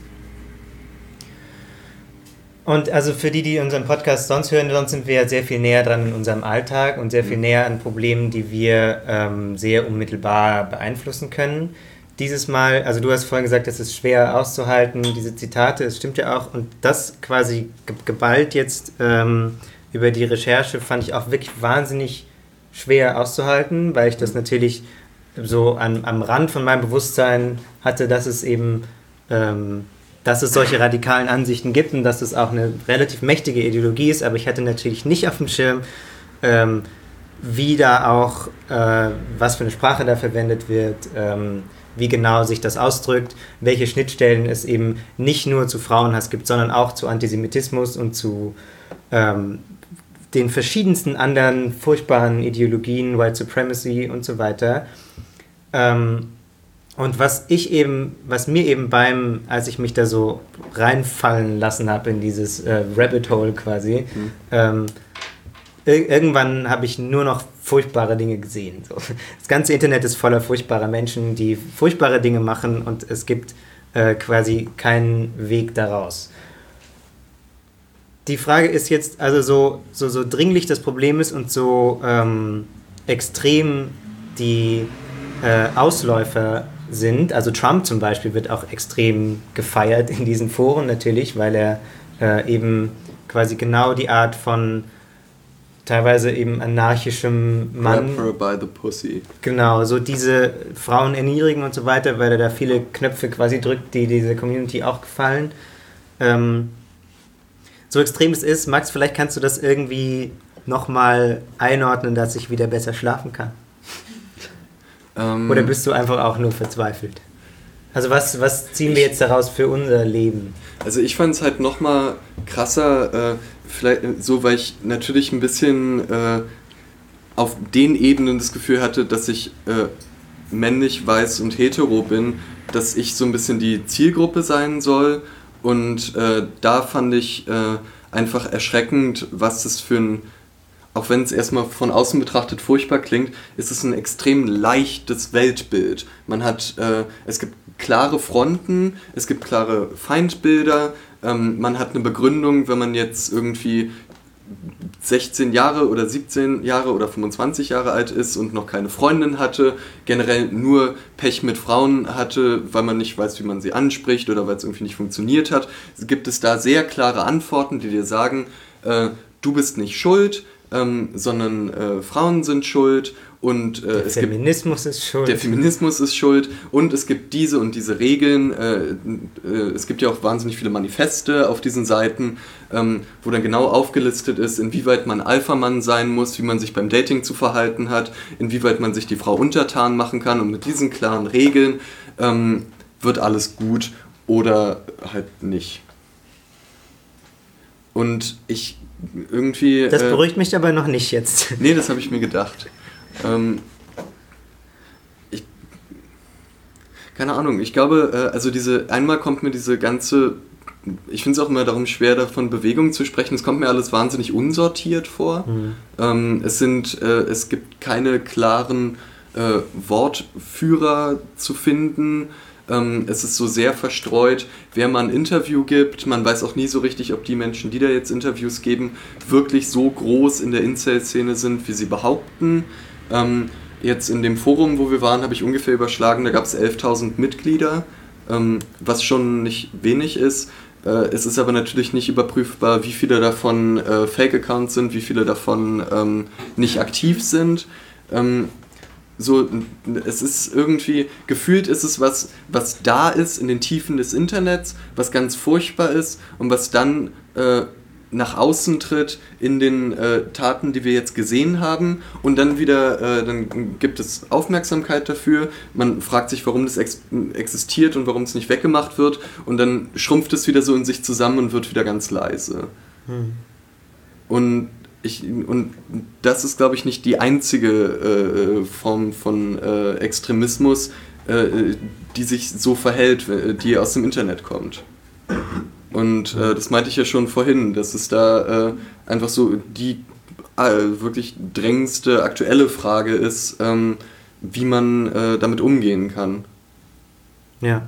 [SPEAKER 1] Und also für die, die unseren Podcast sonst hören, sonst sind wir ja sehr viel näher dran in unserem Alltag und sehr viel näher an Problemen, die wir ähm, sehr unmittelbar beeinflussen können. Dieses Mal, also du hast vorhin gesagt, es ist schwer auszuhalten, diese Zitate, es stimmt ja auch. Und das quasi geballt jetzt ähm, über die Recherche fand ich auch wirklich wahnsinnig schwer auszuhalten, weil ich das natürlich so an, am Rand von meinem Bewusstsein hatte, dass es eben... Ähm, dass es solche radikalen Ansichten gibt und dass es auch eine relativ mächtige Ideologie ist, aber ich hatte natürlich nicht auf dem Schirm, ähm, wie da auch, äh, was für eine Sprache da verwendet wird, ähm, wie genau sich das ausdrückt, welche Schnittstellen es eben nicht nur zu Frauenhass gibt, sondern auch zu Antisemitismus und zu ähm, den verschiedensten anderen furchtbaren Ideologien, White Supremacy und so weiter. Ähm, Und was ich eben, was mir eben beim, als ich mich da so reinfallen lassen habe in dieses äh, Rabbit Hole quasi, mhm. ähm, ir- irgendwann habe ich nur noch furchtbare Dinge gesehen. So. Das ganze Internet ist voller furchtbarer Menschen, die furchtbare Dinge machen und es gibt äh, quasi keinen Weg daraus. Die Frage ist jetzt, also so, so, so dringlich das Problem ist und so ähm, extrem die äh, Ausläufer sind. Also Trump zum Beispiel wird auch extrem gefeiert in diesen Foren natürlich, weil er äh, eben quasi genau die Art von teilweise eben anarchischem Mann...
[SPEAKER 3] Grab her by the pussy.
[SPEAKER 1] Genau, so diese Frauen erniedrigen und so weiter, weil er da viele Knöpfe quasi drückt, die dieser Community auch gefallen. Ähm, so extrem es ist, Max, vielleicht kannst du das irgendwie nochmal einordnen, dass ich wieder besser schlafen kann. Oder bist du einfach auch nur verzweifelt? Also was, was ziehen wir jetzt daraus für unser Leben?
[SPEAKER 3] Also ich fand es halt nochmal krasser, äh, vielleicht so, weil ich natürlich ein bisschen äh, auf den Ebenen das Gefühl hatte, dass ich äh, männlich, weiß und hetero bin, dass ich so ein bisschen die Zielgruppe sein soll und äh, da fand ich äh, einfach erschreckend, was das für ein, auch wenn es erstmal von außen betrachtet furchtbar klingt, ist es ein extrem leichtes Weltbild. Man hat, äh, es gibt klare Fronten, es gibt klare Feindbilder, ähm, man hat eine Begründung, wenn man jetzt irgendwie sechzehn Jahre oder siebzehn Jahre oder fünfundzwanzig Jahre alt ist und noch keine Freundin hatte, generell nur Pech mit Frauen hatte, weil man nicht weiß, wie man sie anspricht oder weil es irgendwie nicht funktioniert hat, gibt es da sehr klare Antworten, die dir sagen, äh, du bist nicht schuld, Ähm, sondern äh, Frauen sind schuld und äh,
[SPEAKER 1] der
[SPEAKER 3] es
[SPEAKER 1] Feminismus
[SPEAKER 3] gibt,
[SPEAKER 1] ist schuld.
[SPEAKER 3] Der Feminismus ist schuld und es gibt diese und diese Regeln. Äh, äh, es gibt ja auch wahnsinnig viele Manifeste auf diesen Seiten, ähm, wo dann genau aufgelistet ist, inwieweit man Alpha-Mann sein muss, wie man sich beim Dating zu verhalten hat, inwieweit man sich die Frau untertan machen kann und mit diesen klaren Regeln ähm, wird alles gut oder halt nicht. Und ich irgendwie...
[SPEAKER 1] Das beruhigt
[SPEAKER 3] äh,
[SPEAKER 1] mich aber noch nicht jetzt.
[SPEAKER 3] Nee, das habe ich mir gedacht. Ähm, ich, keine Ahnung, ich glaube, äh, also diese, einmal kommt mir diese ganze, ich finde es auch immer darum schwer, davon Bewegung zu sprechen, es kommt mir alles wahnsinnig unsortiert vor. Mhm. Ähm, es sind, äh, es gibt keine klaren äh, Wortführer zu finden. Ähm, es ist so sehr verstreut, wer mal ein Interview gibt. Man weiß auch nie so richtig, ob die Menschen, die da jetzt Interviews geben, wirklich so groß in der Incel-Szene sind, wie sie behaupten. Ähm, jetzt in dem Forum, wo wir waren, habe ich ungefähr überschlagen, da gab es elftausend Mitglieder, ähm, was schon nicht wenig ist. Äh, es ist aber natürlich nicht überprüfbar, wie viele davon äh, Fake-Accounts sind, wie viele davon ähm, nicht aktiv sind. Ähm, So, es ist irgendwie, gefühlt ist es was, was da ist in den Tiefen des Internets, was ganz furchtbar ist und was dann äh, nach außen tritt in den äh, Taten, die wir jetzt gesehen haben und dann wieder, äh, dann gibt es Aufmerksamkeit dafür, man fragt sich, warum das ex- existiert und warum es nicht weggemacht wird und dann schrumpft es wieder so in sich zusammen und wird wieder ganz leise. Hm. und, ich, und das ist, glaube ich, nicht die einzige äh, Form von äh, Extremismus, äh, die sich so verhält, die aus dem Internet kommt. Und äh, das meinte ich ja schon vorhin, dass es da äh, einfach so die äh, wirklich drängendste aktuelle Frage ist, ähm, wie man äh, damit umgehen kann.
[SPEAKER 1] Ja.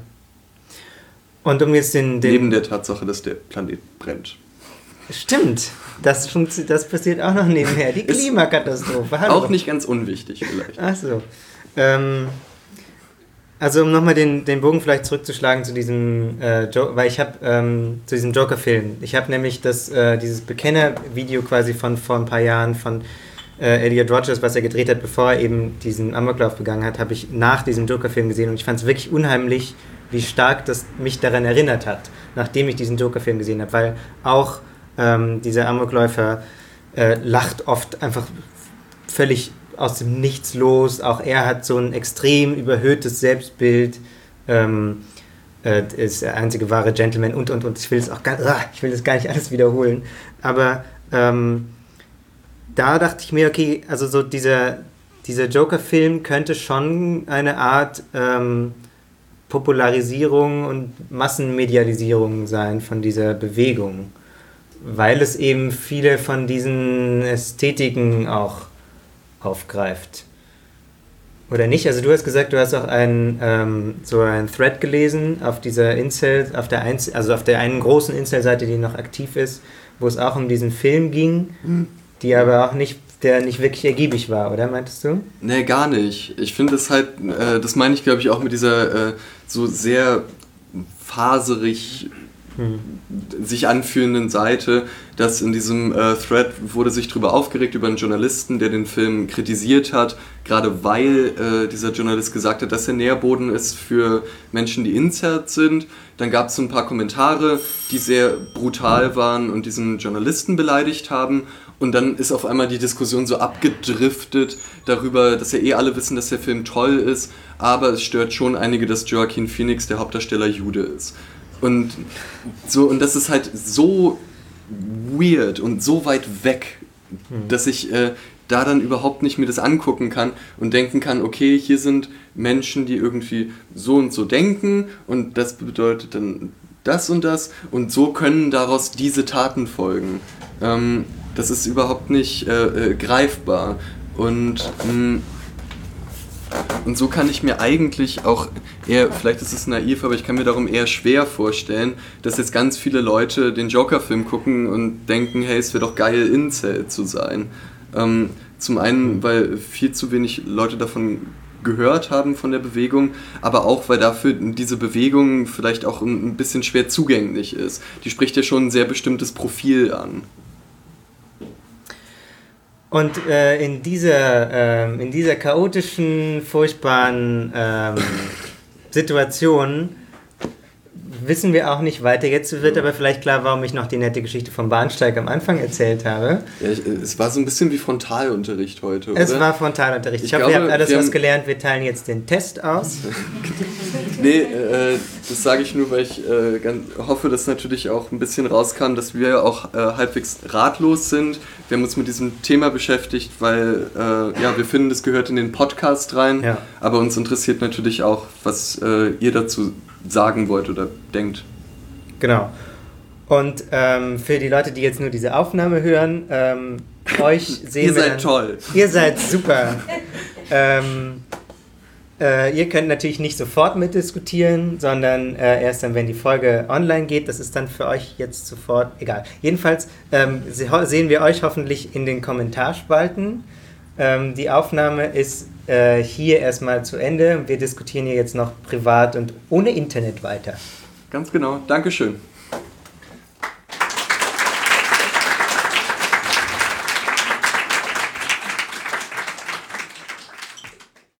[SPEAKER 1] Und um jetzt den, den...
[SPEAKER 3] Neben der Tatsache, dass der Planet brennt.
[SPEAKER 1] Stimmt, das, das passiert auch noch nebenher. Die Klimakatastrophe. Hallo.
[SPEAKER 3] Auch nicht ganz unwichtig vielleicht.
[SPEAKER 1] Ach so. Ähm, also um nochmal den, den Bogen vielleicht zurückzuschlagen zu diesem, äh, jo- weil ich habe ähm, zu diesem Joker-Film. Ich habe nämlich das, äh, dieses Bekenner-Video quasi von vor ein paar Jahren von äh, Elliot Rodgers, was er gedreht hat, bevor er eben diesen Amoklauf begangen hat, habe ich nach diesem Joker-Film gesehen und ich fand es wirklich unheimlich, wie stark das mich daran erinnert hat, nachdem ich diesen Joker-Film gesehen habe, weil auch ähm, dieser Amokläufer äh, lacht oft einfach völlig aus dem Nichts los, auch er hat so ein extrem überhöhtes Selbstbild, ähm, äh, ist der einzige wahre Gentleman und und und ich will es auch gar, ah, ich will das gar nicht alles wiederholen, aber ähm, da dachte ich mir, okay, also so dieser, dieser Joker-Film könnte schon eine Art ähm, Popularisierung und Massenmedialisierung sein von dieser Bewegung, weil es eben viele von diesen Ästhetiken auch aufgreift. Oder nicht? Also du hast gesagt, du hast auch einen, ähm, so einen Thread gelesen auf dieser Incel, auf der Einz- also auf der einen großen Incel-Seite, die noch aktiv ist, wo es auch um diesen Film ging, mhm. die aber auch nicht, der nicht wirklich ergiebig war, oder meintest du?
[SPEAKER 3] Nee, gar nicht. Ich finde es halt, äh, das meine ich glaube ich auch mit dieser äh, so sehr faserig hm. sich anfühlenden Seite, dass in diesem äh, Thread wurde sich darüber aufgeregt, über einen Journalisten, der den Film kritisiert hat, gerade weil äh, dieser Journalist gesagt hat, dass er Nährboden ist für Menschen, die Incels sind. Dann gab es so ein paar Kommentare, die sehr brutal waren und diesen Journalisten beleidigt haben. Und dann ist auf einmal die Diskussion so abgedriftet darüber, dass ja eh alle wissen, dass der Film toll ist, aber es stört schon einige, dass Joaquin Phoenix, der Hauptdarsteller, Jude ist. Und, so, und das ist halt so weird und so weit weg, hm. dass ich äh, da dann überhaupt nicht mir das angucken kann und denken kann, okay, hier sind Menschen, die irgendwie so und so denken und das bedeutet dann das und das und so können daraus diese Taten folgen. Ähm, das ist überhaupt nicht äh, äh, greifbar und mh, und so kann ich mir eigentlich auch eher, vielleicht ist es naiv, aber ich kann mir darum eher schwer vorstellen, dass jetzt ganz viele Leute den Joker-Film gucken und denken, hey, es wäre doch geil, Incel zu sein. Ähm, zum einen, weil viel zu wenig Leute davon gehört haben von der Bewegung, aber auch, weil dafür diese Bewegung vielleicht auch ein bisschen schwer zugänglich ist. Die spricht ja schon ein sehr bestimmtes Profil an.
[SPEAKER 1] Und äh, in dieser ähm, in dieser chaotischen, furchtbaren ähm, Situation wissen wir auch nicht weiter. Jetzt wird aber vielleicht klar, warum ich noch die nette Geschichte vom Bahnsteig am Anfang erzählt habe.
[SPEAKER 3] Ja, ich, es war so ein bisschen wie Frontalunterricht heute, oder?
[SPEAKER 1] Es war Frontalunterricht. Ich, ich hoffe, glaube, ihr habt alles was gelernt. Wir teilen jetzt den Test aus.
[SPEAKER 3] Nee, äh, das sage ich nur, weil ich äh, ganz, hoffe, dass natürlich auch ein bisschen rauskam, dass wir auch äh, halbwegs ratlos sind. Wir haben uns mit diesem Thema beschäftigt, weil äh, ja, wir finden, das gehört in den Podcast rein, ja. Aber uns interessiert natürlich auch, was äh, ihr dazu sagen wollt oder denkt.
[SPEAKER 1] Genau. Und ähm, für die Leute, die jetzt nur diese Aufnahme hören, ähm, euch sehen
[SPEAKER 3] ihr
[SPEAKER 1] wir
[SPEAKER 3] seid
[SPEAKER 1] dann,
[SPEAKER 3] toll.
[SPEAKER 1] Ihr seid super. ähm, äh, ihr könnt natürlich nicht sofort mitdiskutieren, sondern äh, erst dann, wenn die Folge online geht. Das ist dann für euch jetzt sofort egal. Jedenfalls ähm, sehen wir euch hoffentlich in den Kommentarspalten. Ähm, die Aufnahme ist äh, hier erstmal zu Ende. Wir diskutieren hier jetzt noch privat und ohne Internet weiter.
[SPEAKER 3] Ganz genau. Dankeschön.